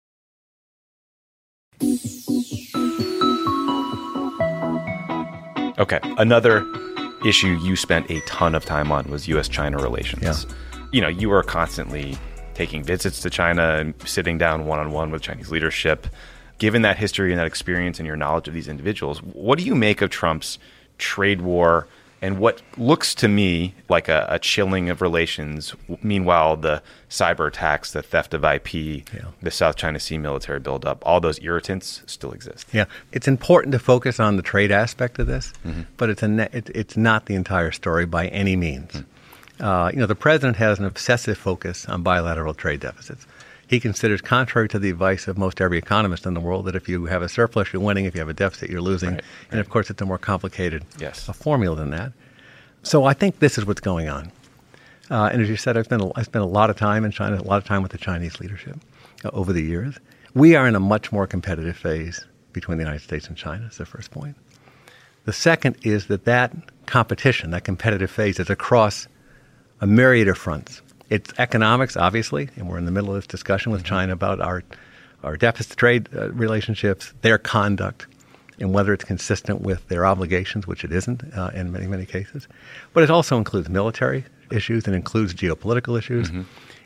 B: Okay, another issue you spent a ton of time on was U S China relations.
F: Yeah.
B: You know, you were constantly taking visits to China and sitting down one-on-one with Chinese leadership. Given that history and that experience and your knowledge of these individuals, what do you make of Trump's trade war and what looks to me like a, a chilling of relations? Meanwhile, the cyber attacks, the theft of I P, yeah. the South China Sea military buildup, all those irritants still exist.
F: Yeah, it's important to focus on the trade aspect of this, mm-hmm. but it's a ne- it, it's not the entire story by any means. Mm-hmm. Uh, you know, the president has an obsessive focus on bilateral trade deficits. He considers, contrary to the advice of most every economist in the world, that if you have a surplus, you're winning. If you have a deficit, you're losing. Right, right. And, of course, it's a more complicated
B: yes.
F: a formula than that. So I think this is what's going on. Uh, and as you said, I've spent, a, I've spent a lot of time in China, a lot of time with the Chinese leadership uh, over the years. We are in a much more competitive phase between the United States and China. That's the first point. The second is that that competition, that competitive phase, is across a myriad of fronts. It's economics, obviously, and we're in the middle of this discussion with China about our our deficit trade uh, relationships, their conduct, and whether it's consistent with their obligations, which it isn't uh, in many, many cases. But it also includes military issues and includes geopolitical issues. Mm-hmm.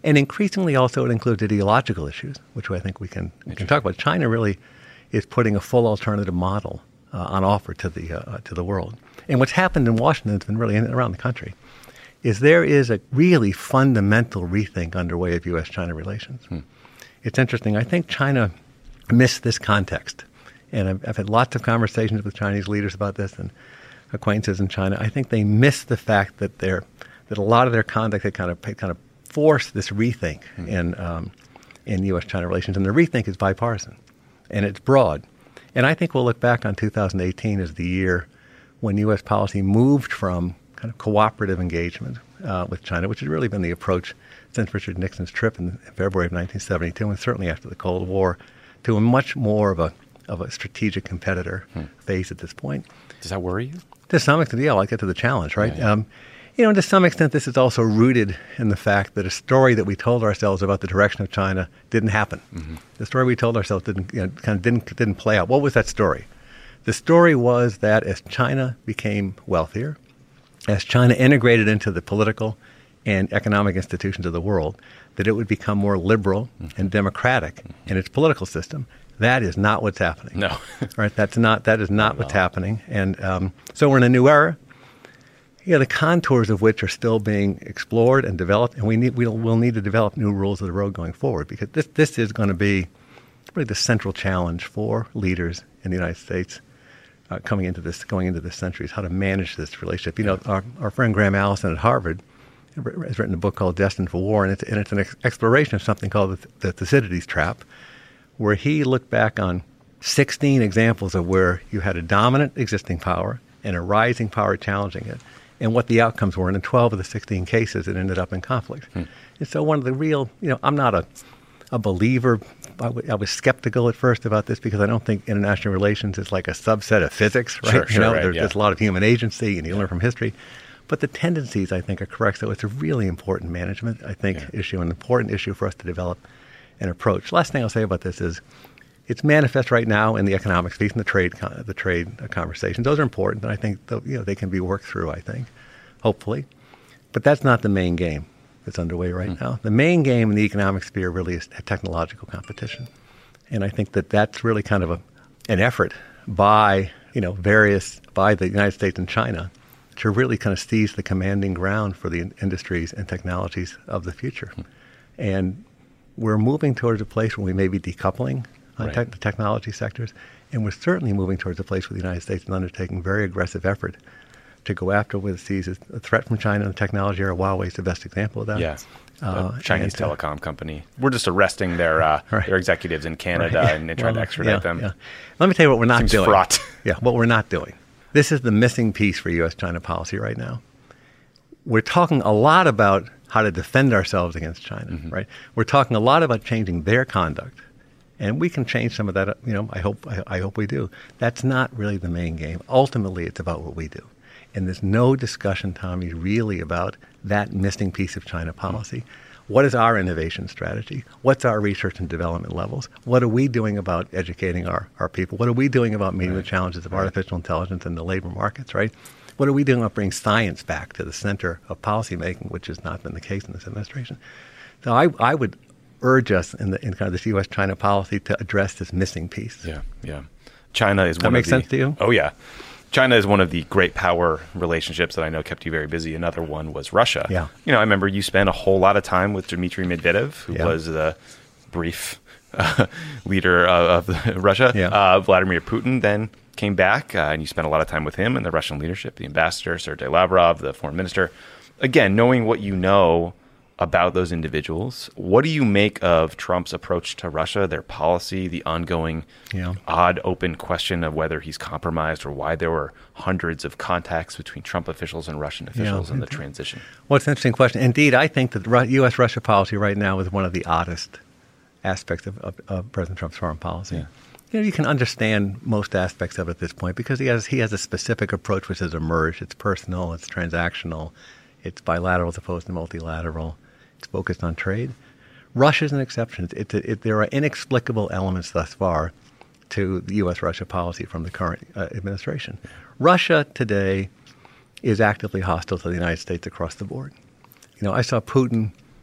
F: And increasingly also it includes ideological issues, which I think we can we can talk about. China really is putting a full alternative model uh, on offer to the uh, to the world. And what's happened in Washington has been really in, around the country is there is a really fundamental rethink underway of U S China relations. Hmm. It's interesting. I think China missed this context. And I've, I've had lots of conversations with Chinese leaders about this and acquaintances in China. I think they missed the fact that they're, that a lot of their conduct had kind of kind of forced this rethink hmm. in um, in U S China relations. And the rethink is bipartisan, and it's broad. And I think we'll look back on two thousand eighteen as the year when U S policy moved from kind of cooperative engagement uh, with China, which has really been the approach since Richard Nixon's trip in February of nineteen seventy-two, and certainly after the Cold War, to a much more of a of a strategic competitor hmm. phase at this point.
B: Does that worry you?
F: To some extent, yeah, I'll get to the challenge, right?
B: Yeah, yeah.
F: Um, you know, to some extent, this is also rooted in the fact that a story that we told ourselves about the direction of China didn't happen. Mm-hmm. The story we told ourselves didn't, you know, kind of didn't didn't play out. What was that story? The story was that as China became wealthier, as China integrated into the political and economic institutions of the world, that it would become more liberal mm-hmm. and democratic mm-hmm. in its political system. That is not what's happening.
B: No,
F: right? That's not. That is not, not what's happening. And um, so we're in a new era. Yeah, the contours of which are still being explored and developed, and we need we'll, we'll need to develop new rules of the road going forward, because this this is going to be really the central challenge for leaders in the United States uh, coming into this going into this century, is how to manage this relationship. You know, our, our friend Graham Allison at Harvard has written a book called Destined for War, and it's and it's an ex- exploration of something called the, the Thucydides trap, where he looked back on sixteen examples of where you had a dominant existing power and a rising power challenging it, and what the outcomes were. And in twelve of the sixteen cases, it ended up in conflict. Hmm. And so one of the real, you know, I'm not a, a believer. I, w- I was skeptical at first about this because I don't think international relations is like a subset of physics, right?
B: Sure,
F: you
B: sure,
F: know,
B: right,
F: there's,
B: yeah.
F: there's a lot of human agency, and you learn from history. But the tendencies, I think, are correct. So it's a really important management, I think, yeah. issue, an important issue for us to develop an approach. Last thing I'll say about this is it's manifest right now in the economic space and the trade con- the trade uh, conversations. Those are important, and I think the, you know they can be worked through, I think, hopefully. But that's not the main game that's underway right mm-hmm. now. The main game in the economic sphere really is technological competition. And I think that that's really kind of a, an effort by, you know, various, by the United States and China to really kind of seize the commanding ground for the in- industries and technologies of the future. Mm-hmm. And we're moving towards a place where we may be decoupling on
B: right.
F: te- the technology sectors, and we're certainly moving towards a place where the United States is undertaking very aggressive effort to go after what it sees as a threat from China in the technology area. Huawei is the best example of that.
B: Yeah,
F: uh,
B: the Chinese
F: and, uh,
B: telecom company. We're just arresting their uh,
F: right.
B: their executives in Canada
F: right. yeah.
B: and, and trying
F: well,
B: to extradite
F: yeah,
B: them.
F: Yeah. Let me tell you what we're not
B: Seems
F: doing.
B: fraught.
F: Yeah, what we're not doing. This is the missing piece for U S China policy right now. We're talking a lot about how to defend ourselves against China, mm-hmm. right? We're talking a lot about changing their conduct. And we can change some of that, you know, I hope I, I hope we do. That's not really the main game. Ultimately, it's about what we do. And there's no discussion, Tommy, really about that missing piece of China policy. Mm-hmm. What is our innovation strategy? What's our research and development levels? What are we doing about educating our, our people? What are we doing about meeting right. the challenges of right. artificial intelligence in the labor markets, right? What are we doing about bringing science back to the center of policymaking, which has not been the case in this administration? So I, I would urge us in, the, in kind of this U S China policy to address this missing piece.
B: Yeah, yeah. China is
F: Does
B: one
F: that
B: of
F: make
B: the,
F: sense to you?
B: Oh, yeah. China is one of the great power relationships that I know kept you very busy. Another one was Russia.
F: Yeah.
B: You know, I remember you spent a whole lot of time with Dmitry Medvedev, who
F: yeah.
B: was the brief uh, leader of, of Russia.
F: Yeah.
B: Uh, Vladimir Putin then came back, uh, and you spent a lot of time with him and the Russian leadership, the ambassador, Sergei Lavrov, the foreign minister. Again, knowing what you know about those individuals, what do you make of Trump's approach to Russia, their policy, the ongoing
F: yeah.
B: odd open question of whether he's compromised or why there were hundreds of contacts between Trump officials and Russian officials
F: yeah.
B: in the transition?
F: Well, it's an interesting question. Indeed, I think that U S Russia policy right now is one of the oddest aspects of, of, of President Trump's foreign policy.
B: Yeah.
F: You know, you can understand most aspects of it at this point because he has he has a specific approach which has emerged. It's personal, it's transactional, it's bilateral as opposed to multilateral. It's focused on trade. Russia's an exception. It, it, it, there are inexplicable elements thus far to the U S Russia policy from the current uh, administration. Russia today is actively hostile to the United States across the board. You know, I saw Putin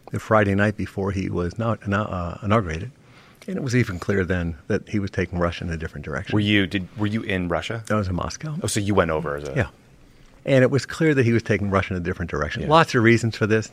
F: the Friday night before he was not, uh, inaugurated. And it was even clear then that he was taking Russia in a different direction.
B: Were you did were you in Russia?
F: I was in Moscow.
B: Oh, so you went over as a...
F: Yeah. And it was clear that he was taking Russia in a different direction.
B: Yeah.
F: Lots of reasons for this.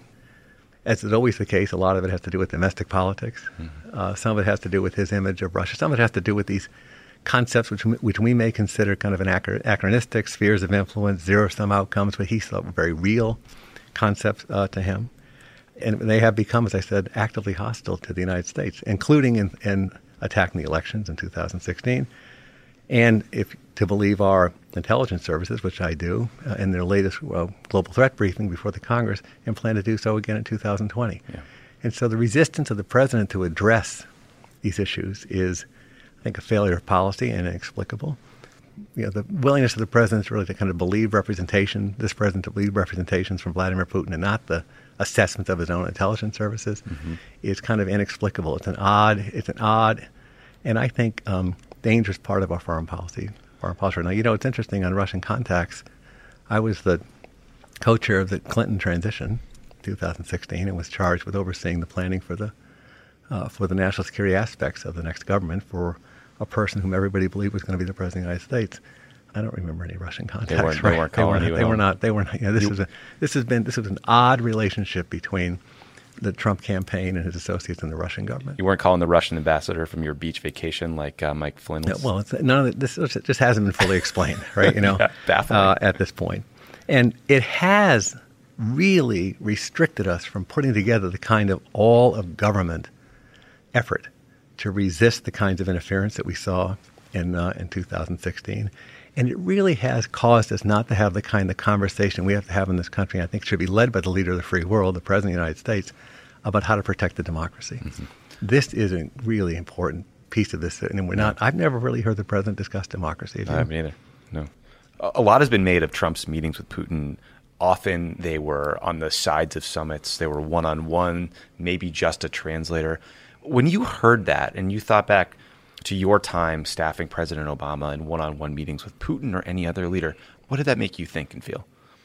F: As is always the case, a lot of it has to do with domestic politics. Mm-hmm. Uh, some of it has to do with his image of Russia. Some of it has to do with these concepts which, which we may consider kind of an anachronistic, spheres of influence, zero-sum outcomes, but he thought were very real concepts uh, to him. And they have become, as I said, actively hostile to the United States, including in, in attacking the elections in two thousand sixteen. And if to believe our intelligence services, which I do, uh, in their latest uh, global threat briefing before the Congress, and plan to do so again in two thousand twenty. Yeah. And so the resistance of the president to address these issues is, I think, a failure of policy and inexplicable. You know, the willingness of the president really to kind of believe representation, this president to believe representations from Vladimir Putin and not the assessment of his own intelligence services, mm-hmm. is kind of inexplicable. It's an odd, it's an odd, and I think um, dangerous part of our foreign policy. Foreign policy. Now, you know, it's interesting on Russian contacts. I was the co-chair of the Clinton transition, two thousand sixteen, and was charged with overseeing the planning for the uh, for the national security aspects of the next government for a person whom everybody believed was going to be the president of the United States. I don't remember any Russian contacts.
B: They weren't,
F: right?
B: they weren't calling
F: they
B: you.
F: Were, they were not. They were not. You know, this you, is a. This has been. This was an odd relationship between the Trump campaign and his associates in the Russian government.
B: You weren't calling the Russian ambassador from your beach vacation like uh, Mike Flynn was?
F: Yeah, well, it's, none of it, this it just hasn't been fully explained, right? You know,
B: yeah, baffling.
F: Uh, at this point, and it has really restricted us from putting together the kind of all of government effort to resist the kinds of interference that we saw in uh, in two thousand sixteen. And it really has caused us not to have the kind of conversation we have to have in this country. I think should be led by the leader of the free world, the President of the United States, about how to protect the democracy. Mm-hmm. This is a really important piece of this. And we're not, I've never really heard the President discuss democracy.
B: I haven't either. No. A lot has been made of Trump's meetings with Putin. Often they were on the sides of summits. They were one-on-one, maybe just a translator. When you heard that and you thought back to your time staffing President Obama in one-on-one meetings with Putin or any other leader, what did that make you think and feel?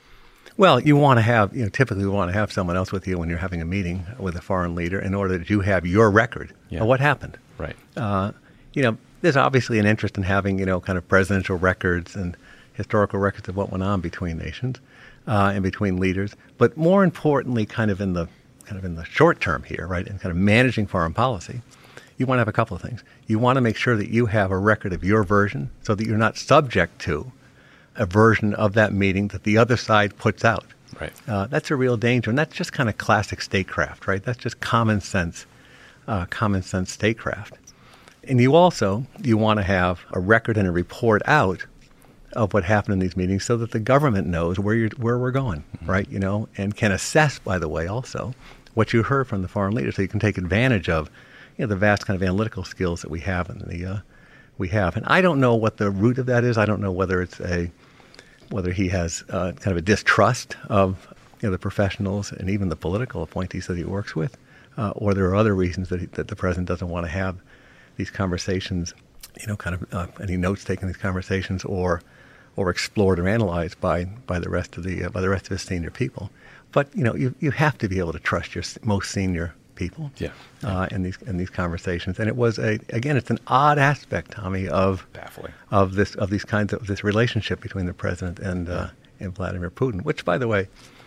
F: Well, you want to have, you know, typically you want to have someone else with you when you're having a meeting with a foreign leader in order that you have your record yeah. of what happened.
B: Right.
F: Uh, you know, there's obviously an interest in having, you know, kind of presidential records and historical records of what went on between nations uh, and between leaders. But more importantly, kind of in the kind of in the short term here, right, and kind of managing foreign policy, you want to have a couple of things. You want to make sure that you have a record of your version so that you're not subject to a version of that meeting that the other side puts out.
B: Right.
F: Uh, that's a real danger, and that's just kind of classic statecraft, right? That's just common sense, uh, common sense statecraft. And you also, you want to have a record and a report out of what happened in these meetings so that the government knows where you're, where we're going, mm-hmm. right? You know, and can assess, by the way, also what you heard from the foreign leader, so you can take advantage of, you know, the vast kind of analytical skills that we have in the uh, we have. And I don't know what the root of that is. I don't know whether it's a whether he has uh, kind of a distrust of, you know, the professionals and even the political appointees that he works with, uh, or there are other reasons that he, that the president doesn't want to have these conversations, you know, kind of uh, any notes taken in these conversations, or or explored or analyzed by by the rest of the uh, by the rest of his senior people. But you know, you you have to be able to trust your most senior people
B: yeah.
F: uh, in these in these conversations. And it was a again, it's an odd aspect, Tommy, of
B: baffling
F: of this of these kinds of this relationship between the president and uh, and Vladimir Putin, which, by the way,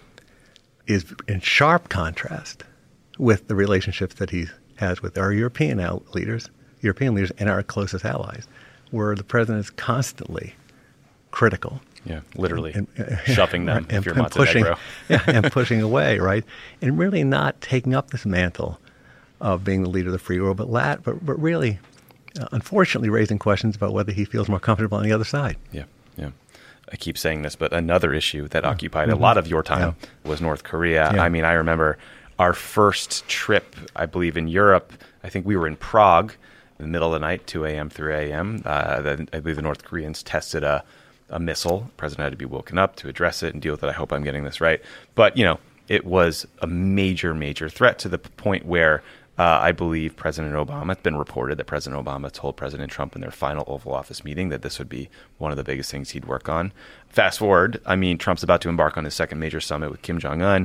F: is in sharp contrast with the relationships that he has with our European al- leaders, European leaders, and our closest allies, where the president is constantly critical.
B: Yeah, literally
F: and, and,
B: shoving them
F: and,
B: if you're
F: and pushing,
B: Montenegro.
F: yeah, and pushing away, right? And really not taking up this mantle of being the leader of the free world, but lat, but, but really, uh, unfortunately, raising questions about whether he feels more comfortable on the other side.
B: Yeah, yeah. I keep saying this, but another issue that occupied
F: mm-hmm.
B: a lot of your time
F: yeah.
B: was North Korea.
F: Yeah.
B: I mean, I remember our first trip, I believe, in Europe. I think we were in Prague in the middle of the night, two a.m., three a.m. Uh, the, I believe the North Koreans tested a a missile. The president had to be woken up to address it and deal with it. I hope I'm getting this right. But, you know, it was a major, major threat to the point where uh, I believe President Obama, it's been reported that President Obama told President Trump in their final Oval Office meeting that this would be one of the biggest things he'd work on. Fast forward, I mean, Trump's about to embark on his second major summit with Kim Jong-un.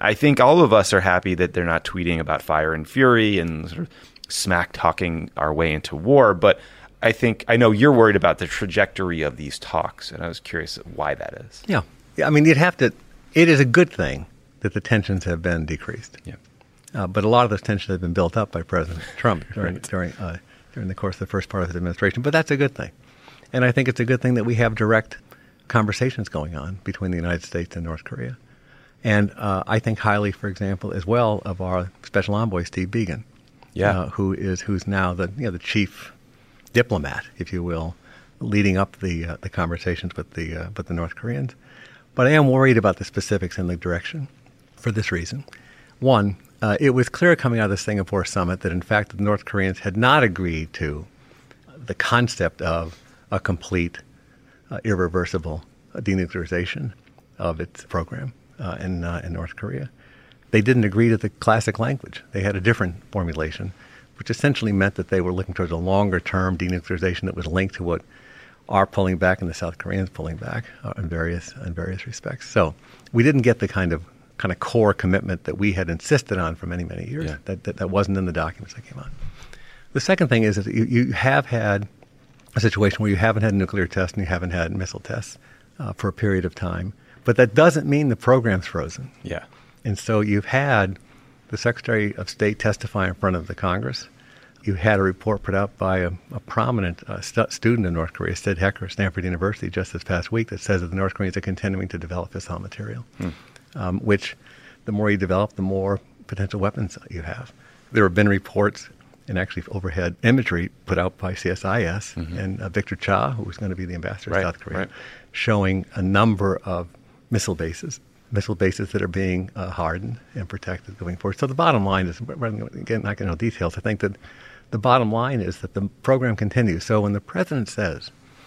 B: I think all of us are happy that they're not tweeting about fire and fury and sort of smack talking our way into war. But I think, I know you're worried about the trajectory of these talks, and I was curious why that is.
F: Yeah. yeah I mean, you'd have to, it is a good thing that the tensions have been decreased.
B: Yeah.
F: Uh, but a lot of those tensions have been built up by President Trump during
B: right.
F: during uh, during the course of the first part of his administration. But that's a good thing. And I think it's a good thing that we have direct conversations going on between the United States and North Korea. And uh, I think highly, for example, as well of our special envoy, Steve Biegun,
B: yeah.
F: uh, who is who's now the you know the chief diplomat, if you will, leading up the uh, the conversations with the uh, with the North Koreans. But I am worried about the specifics and the direction for this reason. One, uh, it was clear coming out of the Singapore summit that, in fact, the North Koreans had not agreed to the concept of a complete, uh, irreversible denuclearization of its program uh, in, uh, in North Korea. They didn't agree to the classic language. They had a different formulation, which essentially meant that they were looking towards a longer-term denuclearization that was linked to what are pulling back and the South Koreans pulling back uh, in various in various respects. So we didn't get the kind of kind of core commitment that we had insisted on for many, many years.
B: Yeah.
F: That, that that wasn't in the documents that came out. The second thing is that you, you have had a situation where you haven't had nuclear tests and you haven't had missile tests uh, for a period of time. But that doesn't mean the program's frozen.
B: Yeah.
F: And so you've had the Secretary of State testify in front of the Congress. You had a report put out by a, a prominent uh, stu- student in North Korea, Sid Hecker, Stanford University, just this past week, that says that the North Koreans are continuing to develop fissile material, hmm. um, which the more you develop, the more potential weapons you have. There have been reports and actually overhead imagery put out by C S I S mm-hmm. and uh, Victor Cha, who was going to be the ambassador
B: right,
F: of South Korea,
B: right.
F: showing a number of missile bases, missile bases that are being uh, hardened and protected going forward. So the bottom line is, again, not getting into details, I think that the bottom line is that the program continues. So when the president says,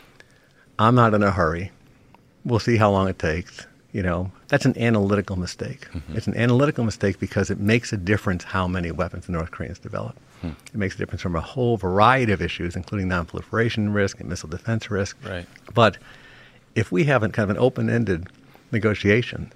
F: I'm not in a hurry, we'll see how long it takes, you know, that's an analytical mistake. Mm-hmm. It's an analytical mistake because it makes a difference how many weapons the North Koreans develop. Hmm. It makes a difference from a whole variety of issues, including nonproliferation risk and missile defense risk.
B: Right.
F: But if we have a, kind of an open-ended negotiation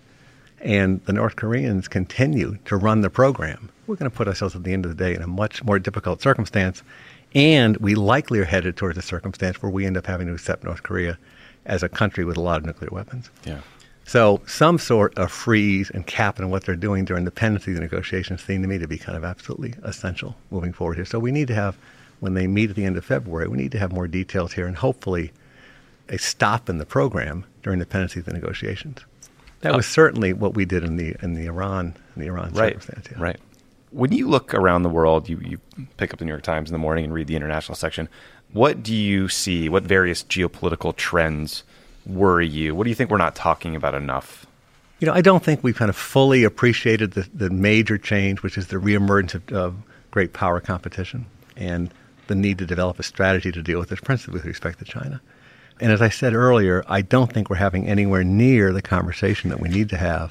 F: and the North Koreans continue to run the program, we're going to put ourselves at the end of the day in a much more difficult circumstance, and we likely are headed towards a circumstance where we end up having to accept North Korea as a country with a lot of nuclear weapons.
B: Yeah.
F: So some sort of freeze and cap in what they're doing during the pendency of the negotiations seem to me to be kind of absolutely essential moving forward here. So we need to have, when they meet at the end of February, we need to have more details here and hopefully a stop in the program during the pendency of the negotiations. That was certainly what we did in the in the Iran in the Iran
B: right,
F: circumstance. Yeah.
B: Right. When you look around the world, you, you pick up the New York Times in the morning and read the international section. What do you see? What various geopolitical trends worry you? What do you think we're not talking about enough?
F: You know, I don't think we've kind of fully appreciated the, the major change, which is the reemergence of uh, great power competition and the need to develop a strategy to deal with this, principally with respect to China. And as I said earlier, I don't think we're having anywhere near the conversation that we need to have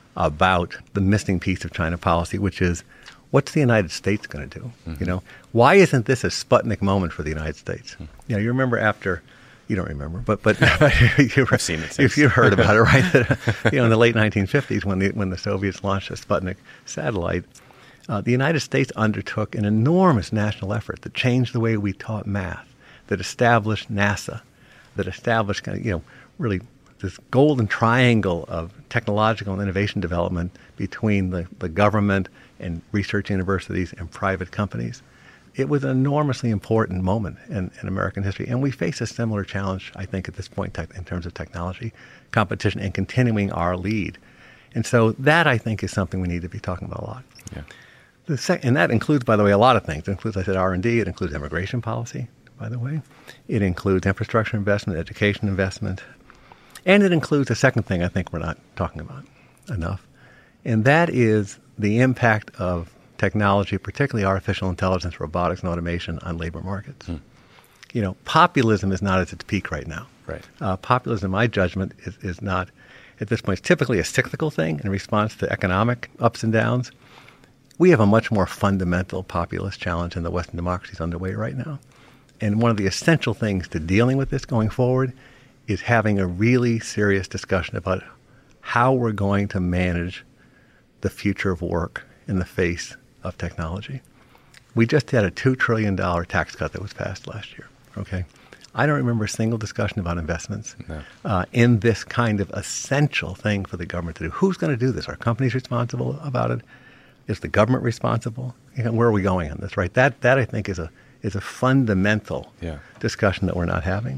F: about the missing piece of China policy, which is, what's the United States going to do? Mm-hmm. You know, why isn't this a Sputnik moment for the United States? Mm-hmm. You know, you remember after, you don't remember, but but you,
B: I've seen it.
F: If you heard about it, right? That, you know, in the late nineteen fifties, when the when the Soviets launched a Sputnik satellite, uh, the United States undertook an enormous national effort that changed the way we taught math, that established NASA, that established kind of, you know, really this golden triangle of technological and innovation development between the, the government and research universities and private companies. It was an enormously important moment in, in American history. And we face a similar challenge, I think, at this point in terms of technology, competition, and continuing our lead. And so that, I think, is something we need to be talking about a lot.
B: Yeah.
F: The sec- and that includes, by the way, a lot of things. It includes, I said, R and D. It includes immigration policy, by the way. It includes infrastructure investment, education investment. And it includes a second thing I think we're not talking about enough, and that is the impact of technology, particularly artificial intelligence, robotics, and automation on labor markets. Hmm. You know, populism is not at its peak right now.
B: Right.
F: Uh, populism, in my judgment, is, is not, at this point, it's typically a cyclical thing in response to economic ups and downs. We have a much more fundamental populist challenge in the Western democracies underway right now. And one of the essential things to dealing with this going forward is having a really serious discussion about how we're going to manage the future of work in the face of technology. We just had a two trillion dollars tax cut that was passed last year, okay? I don't remember a single discussion about investments
B: no.
F: uh, in this kind of essential thing for the government to do. Who's going to do this? Are companies responsible about it? Is the government responsible? You know, where are we going on this, right? That, that I think, is a is a fundamental
B: yeah.
F: discussion that we're not having.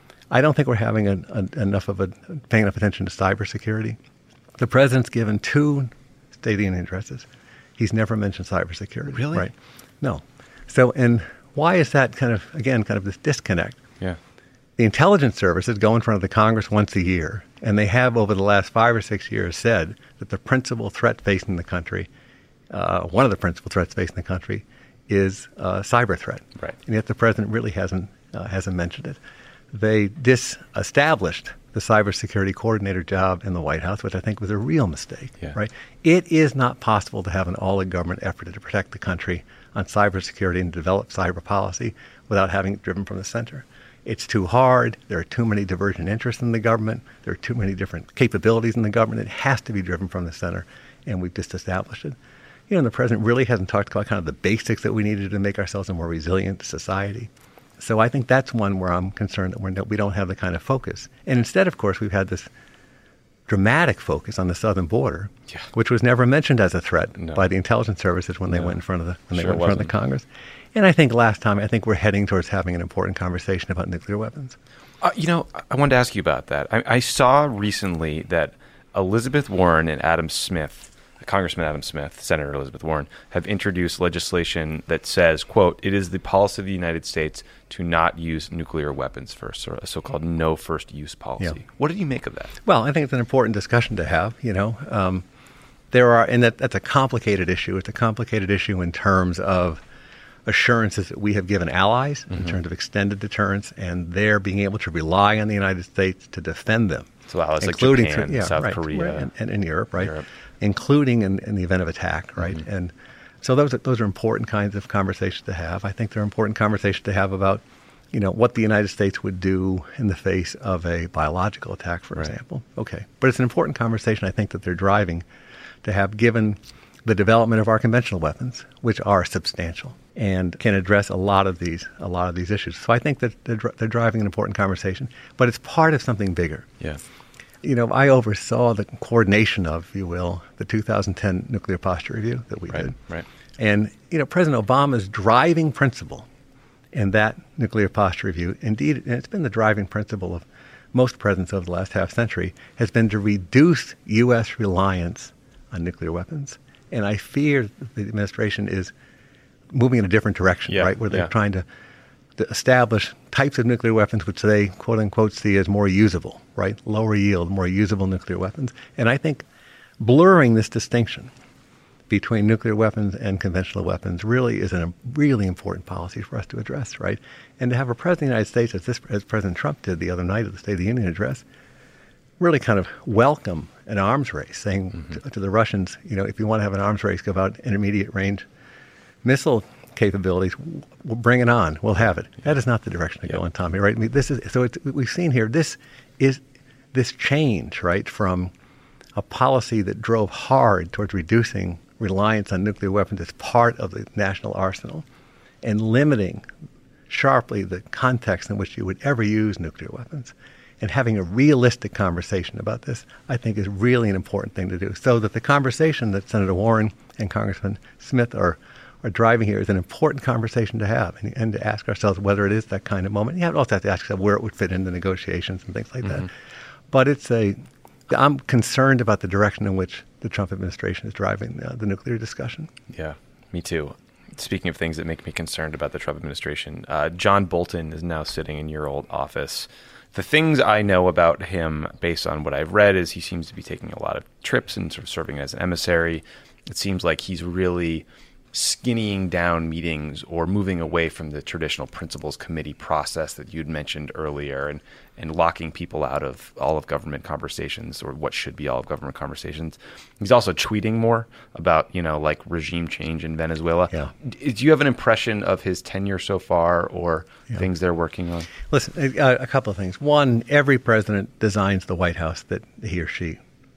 F: I don't think we're having a, a, enough of a, paying enough attention to cybersecurity. The president's given two State of the Union addresses. He's never mentioned cybersecurity.
B: Really?
F: Right. No. So, and why is that kind of, again, kind of this disconnect?
B: Yeah.
F: The intelligence services go in front of the Congress once a year, and they have over the last five or six years said that the principal threat facing the country, uh, one of the principal threats facing the country, is a cyber threat.
B: Right.
F: And yet the president really hasn't uh, hasn't mentioned it. They disestablished the cybersecurity coordinator job in the White House, which I think was a real mistake.
B: Yeah.
F: Right? It is not possible to have an all-of-government effort to protect the country on cybersecurity and develop cyber policy without having it driven from the center. It's too hard. There are too many divergent interests in the government. There are too many different capabilities in the government. It has to be driven from the center, and we've disestablished it. You know, and the president really hasn't talked about kind of the basics that we needed to make ourselves a more resilient society. So I think that's one where I'm concerned that we're no, we don't have the kind of focus. And instead, of course, we've had this dramatic focus on the southern border,
B: yeah.
F: which was never mentioned as a threat
B: no.
F: by the intelligence services when they
B: no.
F: went in front of the when
B: sure
F: they went in front of the Congress. And I think last time, I think we're heading towards having an important conversation about nuclear weapons.
B: Uh, you know, I wanted to ask you about that. I, I saw recently that Elizabeth Warren and Adam Smith, Congressman Adam Smith, Senator Elizabeth Warren, have introduced legislation that says, quote, it is the policy of the United States to not use nuclear weapons first, or a so-called no first use policy.
F: Yeah.
B: What did you make of that?
F: Well, I think it's an important discussion to have, you know. Um, there are, and that, that's a complicated issue. It's a complicated issue in terms of assurances that we have given allies, mm-hmm. in terms of extended deterrence, and their being able to rely on the United States to defend them.
B: So allies like
F: including
B: Japan,
F: through, yeah,
B: South
F: right,
B: Korea.
F: Right, and, and in Europe, right?
B: Europe.
F: Including in, in the event of attack, right?
B: Mm-hmm.
F: And so those are, those are important kinds of conversations to have. I think they're important conversations to have about, you know, what the United States would do in the face of a biological attack, for
B: right.
F: example. Okay. But it's an important conversation, I think, that they're driving to have, given the development of our conventional weapons, which are substantial and can address a lot of these a lot of these issues. So I think that they're, they're driving an important conversation, but it's part of something bigger.
B: Yeah.
F: You know, I oversaw the coordination of, if you will, the two thousand ten nuclear posture review that we
B: right,
F: did.
B: Right.
F: And, you know, President Obama's driving principle in that nuclear posture review, indeed, and it's been the driving principle of most presidents over the last half century, has been to reduce U S reliance on nuclear weapons. And I fear that the administration is moving in a different direction,
B: yeah,
F: right, where they're
B: yeah.
F: trying to, to establish types of nuclear weapons which they, quote unquote, see as more usable, right, lower yield, more usable nuclear weapons. And I think blurring this distinction between nuclear weapons and conventional weapons really is a really important policy for us to address, right? And to have a president of the United States, as, this, as President Trump did the other night at the State of the Union address, really kind of welcome an arms race, saying mm-hmm. to, to the Russians, you know, if you want to have an arms race, go about intermediate range missile capabilities, we'll bring it on. We'll have it. That is not the direction to
B: yeah.
F: go in, Tommy, right? I mean, this is, so it's, we've seen here, this is this change, right, from a policy that drove hard towards reducing reliance on nuclear weapons as part of the national arsenal and limiting sharply the context in which you would ever use nuclear weapons. And having a realistic conversation about this, I think, is really an important thing to do. So that the conversation that Senator Warren and Congressman Smith are are driving here is an important conversation to have, and, and to ask ourselves whether it is that kind of moment. You also have to ask yourself where it would fit into negotiations and things like mm-hmm. that. But it's a, I'm concerned about the direction in which the Trump administration is driving uh, the nuclear discussion.
B: Yeah, me too. Speaking of things that make me concerned about the Trump administration, uh, John Bolton is now sitting in your old office. The things I know about him, based on what I've read, is he seems to be taking a lot of trips and sort of serving as an emissary. It seems like he's really skinnying down meetings or moving away from the traditional principals committee process that you'd mentioned earlier, and, and locking people out of all of government conversations, or what should be all of government conversations. He's also tweeting more about, you know, like regime change in Venezuela.
F: Yeah.
B: Do you have an impression of his tenure so far, or yeah. things they're working on?
F: Listen, a, a couple of things. One, every president designs the White House that he or she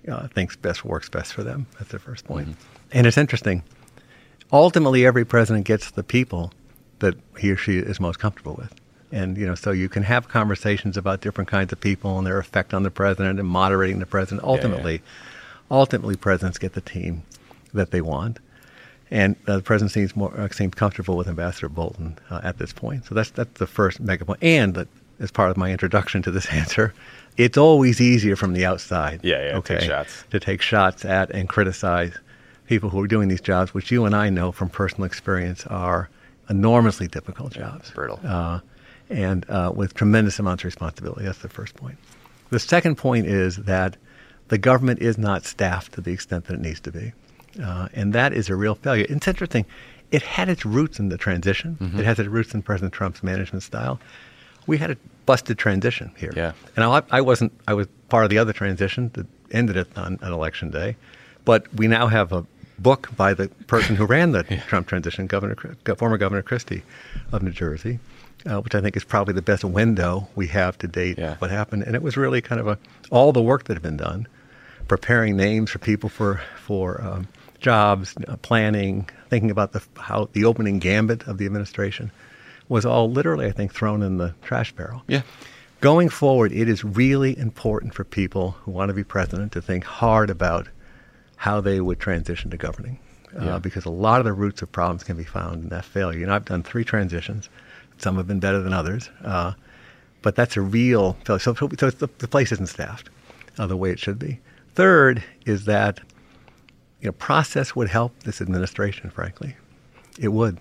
F: uh, thinks best works best for them. That's the first point. Mm-hmm. And it's interesting. Ultimately, every president gets the people that he or she is most comfortable with. And, you know, so you can have conversations about different kinds of people and their effect on the president and moderating the president. Ultimately, yeah, yeah. ultimately, presidents get the team that they want. And uh, the president seems more uh, seems comfortable with Ambassador Bolton uh, at this point. So that's that's the first mega point. And uh, as part of my introduction to this answer, it's always easier from the outside.
B: Yeah, yeah,
F: okay,
B: take shots.
F: To take shots at and criticize people who are doing these jobs, which you and I know from personal experience are enormously difficult jobs.
B: Yeah, brutal.
F: Uh, and uh, with tremendous amounts of responsibility. That's the first point. The second point is that the government is not staffed to the extent that it needs to be. Uh, and that is a real failure. It's interesting. It had its roots in the transition. Mm-hmm. It has its roots in President Trump's management style. We had a busted transition here.
B: Yeah.
F: And I, I wasn't, I was part of the other transition that ended it on, on election day. But we now have a book by the person who ran the yeah. Trump transition, Governor, former Governor Christie of New Jersey, uh, which I think is probably the best window we have to date
B: yeah.
F: what happened. And it was really kind of a, all the work that had been done, preparing names for people for, for um, jobs, uh, planning, thinking about the how the opening gambit of the administration was all literally, I think, thrown in the trash barrel.
B: Yeah.
F: Going forward, it is really important for people who want to be president to think hard about how they would transition to governing, uh,
B: yeah.
F: because a lot of the roots of problems can be found in that failure. You know, I've done three transitions. Some have been better than others, uh, but that's a real failure. So, so, so the, the place isn't staffed uh, the way it should be. Third is that, you know, process would help this administration, frankly. It would.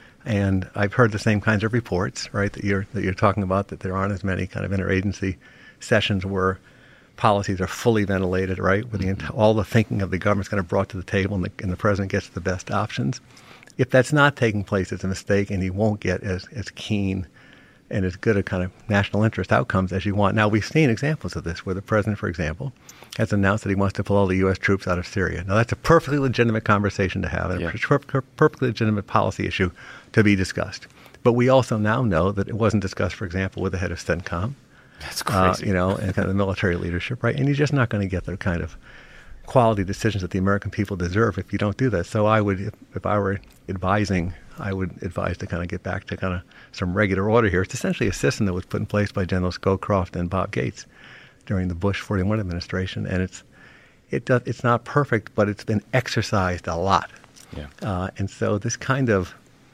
F: And I've heard the same kinds of reports, right, that you're that you're talking about, that there aren't as many kind of interagency sessions where policies are fully ventilated, right, where the, mm-hmm. all the thinking of the government's kind of brought to the table and the, and the president gets the best options. If that's not taking place, it's a mistake, and you won't get as, as keen and as good a kind of national interest outcomes as you want. Now, we've seen examples of this where the president, for example, has announced that he wants to pull all the U S troops out of Syria. Now, that's a perfectly legitimate conversation to have and yeah. a per- per- perfectly legitimate policy issue to be discussed. But we also now know that it wasn't discussed, for example, with the head of CENTCOM.
B: That's crazy.
F: Uh, you know, and kind of the military leadership, right? And you're just not going to get the kind of quality decisions that the American people deserve if you don't do that. So I would, if, if I were advising, I would advise to kind of get back to kind of some regular order here. It's essentially a system that was put in place by General Scowcroft and Bob Gates during the Bush forty-one administration, and it's it does it's not perfect, but it's been exercised a lot.
B: Yeah.
F: Uh, and so this kind of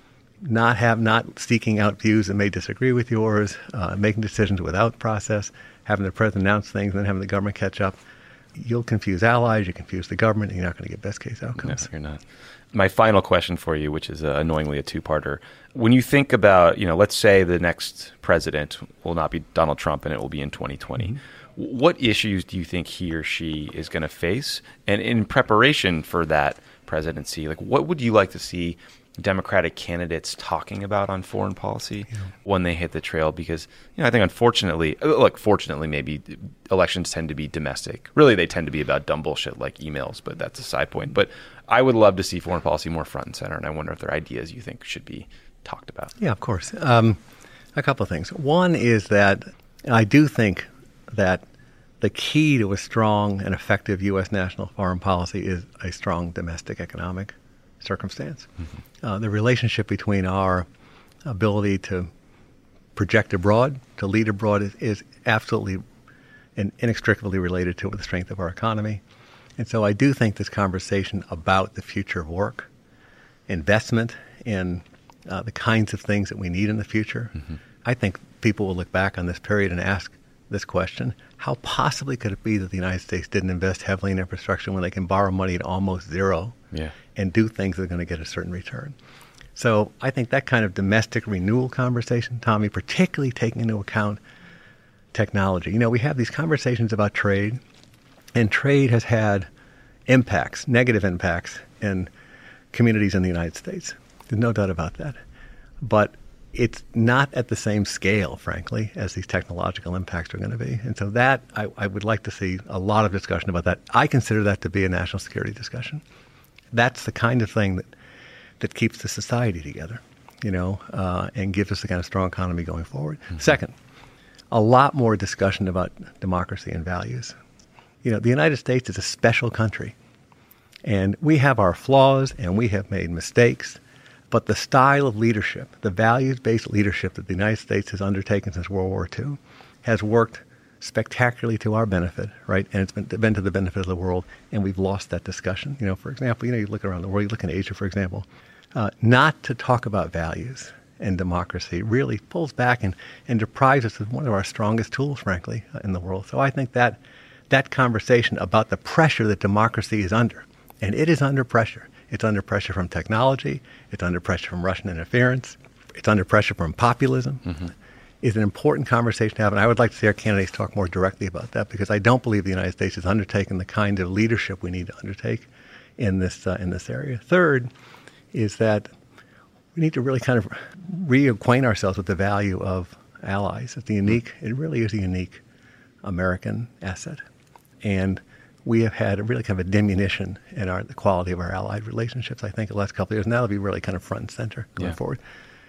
F: not have not seeking out views that may disagree with yours, uh, making decisions without process, having the president announce things, and then having the government catch up. You'll confuse allies, you confuse the government, and you're not going to get best case outcomes.
B: No, you're not. My final question for you, which is uh, annoyingly a two-parter. When you think about, you know, let's say the next president will not be Donald Trump and it will be in twenty twenty. Mm-hmm. What issues do you think he or she is going to face? And in preparation for that presidency, like what would you like to see Democratic candidates talking about on foreign policy yeah. when they hit the trail? Because, you know, I think unfortunately, look, fortunately, maybe elections tend to be domestic. Really, they tend to be about dumb bullshit like emails, but that's a side point. But I would love to see foreign policy more front and center, and I wonder if there are ideas you think should be talked about.
F: Yeah, of course. Um, a couple of things. One is that I do think that the key to a strong and effective U S national foreign policy is a strong domestic economic circumstance. Mm-hmm. Uh, the relationship between our ability to project abroad, to lead abroad, is, is absolutely and inextricably related to the strength of our economy. And so I do think this conversation about the future of work, investment in uh, the kinds of things that we need in the future, mm-hmm. I think people will look back on this period and ask this question: how possibly could it be that the United States didn't invest heavily in infrastructure when they can borrow money at almost zero
B: yeah.
F: and do things that are going to get a certain return? So I think that kind of domestic renewal conversation, Tommy, particularly taking into account technology. You know, we have these conversations about trade, and trade has had impacts, negative impacts in communities in the United States. There's no doubt about that. But it's not at the same scale, frankly, as these technological impacts are going to be. And so that, I, I would like to see a lot of discussion about that. I consider that to be a national security discussion. That's the kind of thing that, that keeps the society together, you know, uh, and gives us the kind of strong economy going forward. Mm-hmm. Second, a lot more discussion about democracy and values. you know, the United States is a special country. And we have our flaws and we have made mistakes. But the style of leadership, the values-based leadership that the United States has undertaken since World War Two has worked spectacularly to our benefit, right? And it's been, been to the benefit of the world, and we've lost that discussion. You know, for example, you know, you look around the world, you look in Asia, for example, uh, not to talk about values and democracy really pulls back and, and deprives us of one of our strongest tools, frankly, uh, in the world. So I think that that conversation about the pressure that democracy is under, and it is under pressure. It's under pressure from technology. It's under pressure from Russian interference. It's under pressure from populism. Mm-hmm. Is an important conversation to have, and I would like to see our candidates talk more directly about that because I don't believe the United States has undertaken the kind of leadership we need to undertake in this uh, in this area. Third is that we need to really kind of reacquaint ourselves with the value of allies. It's a unique, it really is a unique American asset, and we have had a really kind of a diminution in our the quality of our allied relationships. I think the last couple of years, and that'll be really kind of front and center going yeah. forward.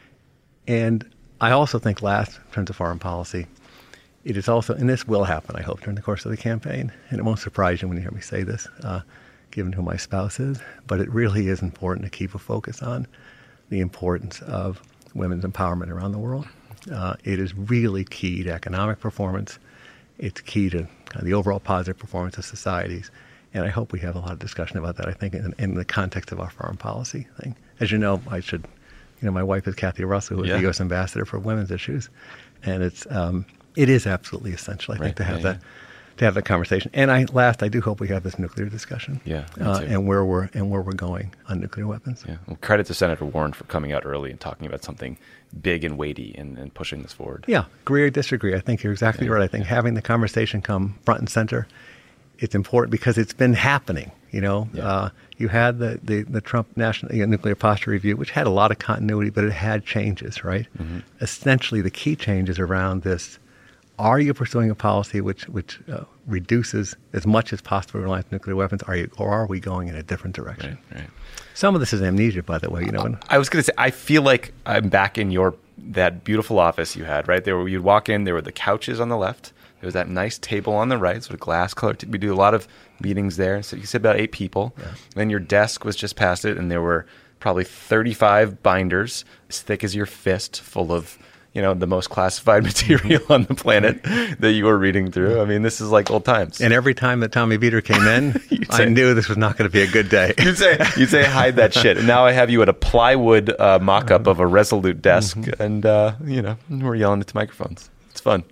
F: And I also think last, in terms of foreign policy, it is also, and this will happen, I hope, during the course of the campaign, and it won't surprise you when you hear me say this, uh, given who my spouse is, but it really is important to keep a focus on the importance of women's empowerment around the world. Uh, it is really key to economic performance. It's key to kind of the overall positive performance of societies, and I hope we have a lot of discussion about that, I think, in, in the context of our foreign policy thing. As you know, I should... You know, my wife is Kathy Russell, who is yeah. the U S ambassador for women's issues, and it's um, it is absolutely essential, I right. think, to have yeah, that yeah. to have that conversation. And I last, I do hope we have this nuclear discussion,
B: yeah,
F: uh, and where we're and where we're going on nuclear weapons.
B: Yeah, well, credit to Senator Warren for coming out early and talking about something big and weighty and, and pushing this forward.
F: Yeah, agree or disagree. I think you're exactly yeah. right. I think yeah. having the conversation come front and center, it's important because it's been happening. You know, yeah. uh, you had the, the, the Trump National you know, Nuclear Posture Review, which had a lot of continuity, but it had changes, right? Mm-hmm. Essentially, the key changes around this, are you pursuing a policy which, which uh, reduces as much as possible reliance on nuclear weapons, are you, or are we going in a different direction?
B: Right, right.
F: Some of this is amnesia, by the way. You know,
B: I was going to say, I feel like I'm back in your that beautiful office you had, right? There were, you'd walk in, there were the couches on the left. There was that nice table on the right, sort of glass color. We do a lot of meetings there. So you said about eight people. Yeah. Then your desk was just past it, and there were probably thirty-five binders as thick as your fist full of, you know, the most classified material on the planet that you were reading through. I mean, this is like old times.
F: And every time that Tommy Vietor came in, say, I knew this was not going to be a good day.
B: You'd say, you'd say, hide that shit. And now I have you at a plywood uh, mock-up of a Resolute desk, mm-hmm. and, uh, you know, we're yelling into microphones. It's fun.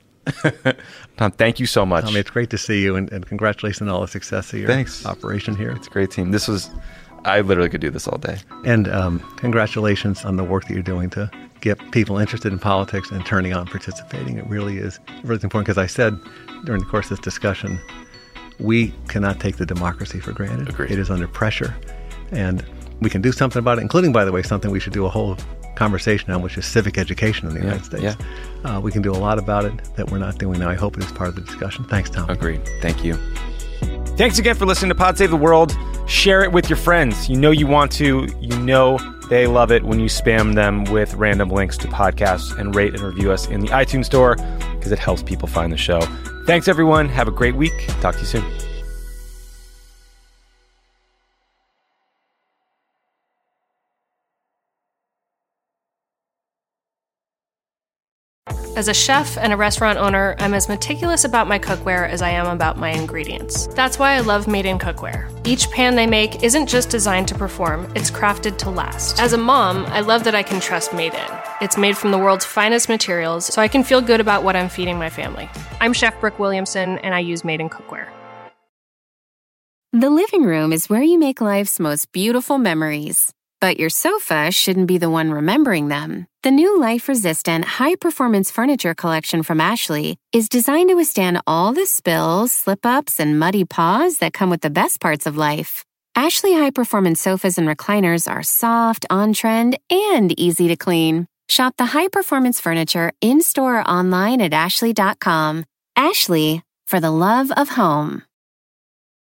B: Tom, thank you so much.
F: Tommy, it's great to see you, and, and congratulations on all the success of your
B: Thanks.
F: operation here.
B: It's a great team. This was, I literally could do this all day.
F: And um, congratulations on the work that you're doing to get people interested in politics and turning on participating. It really is really important because I said during the course of this discussion, we cannot take the democracy for granted.
B: Agreed.
F: It is under pressure, and we can do something about it, including, by the way, something we should do a whole conversation on, which is civic education in the
B: yeah,
F: United States.
B: Yeah.
F: Uh, we can do a lot about it that we're not doing now. I hope it is part of the discussion. Thanks, Tom.
B: Agreed. Thank you. Thanks again for listening to Pod Save the World. Share it with your friends. You know you want to. You know they love it when you spam them with random links to podcasts, and rate and review us in the iTunes store because it helps people find the show. Thanks, everyone. Have a great week. Talk to you soon.
G: As a chef and a restaurant owner, I'm as meticulous about my cookware as I am about my ingredients. That's why I love Made in Cookware. Each pan they make isn't just designed to perform, it's crafted to last. As a mom, I love that I can trust Made in. It's made from the world's finest materials, so I can feel good about what I'm feeding my family. I'm Chef Brooke Williamson, and I use Made in Cookware.
H: The living room is where you make life's most beautiful memories. But your sofa shouldn't be the one remembering them. The new life-resistant, high-performance furniture collection from Ashley is designed to withstand all the spills, slip-ups, and muddy paws that come with the best parts of life. Ashley high-performance sofas and recliners are soft, on-trend, and easy to clean. Shop the high-performance furniture in-store or online at ashley dot com. Ashley, for the love of home.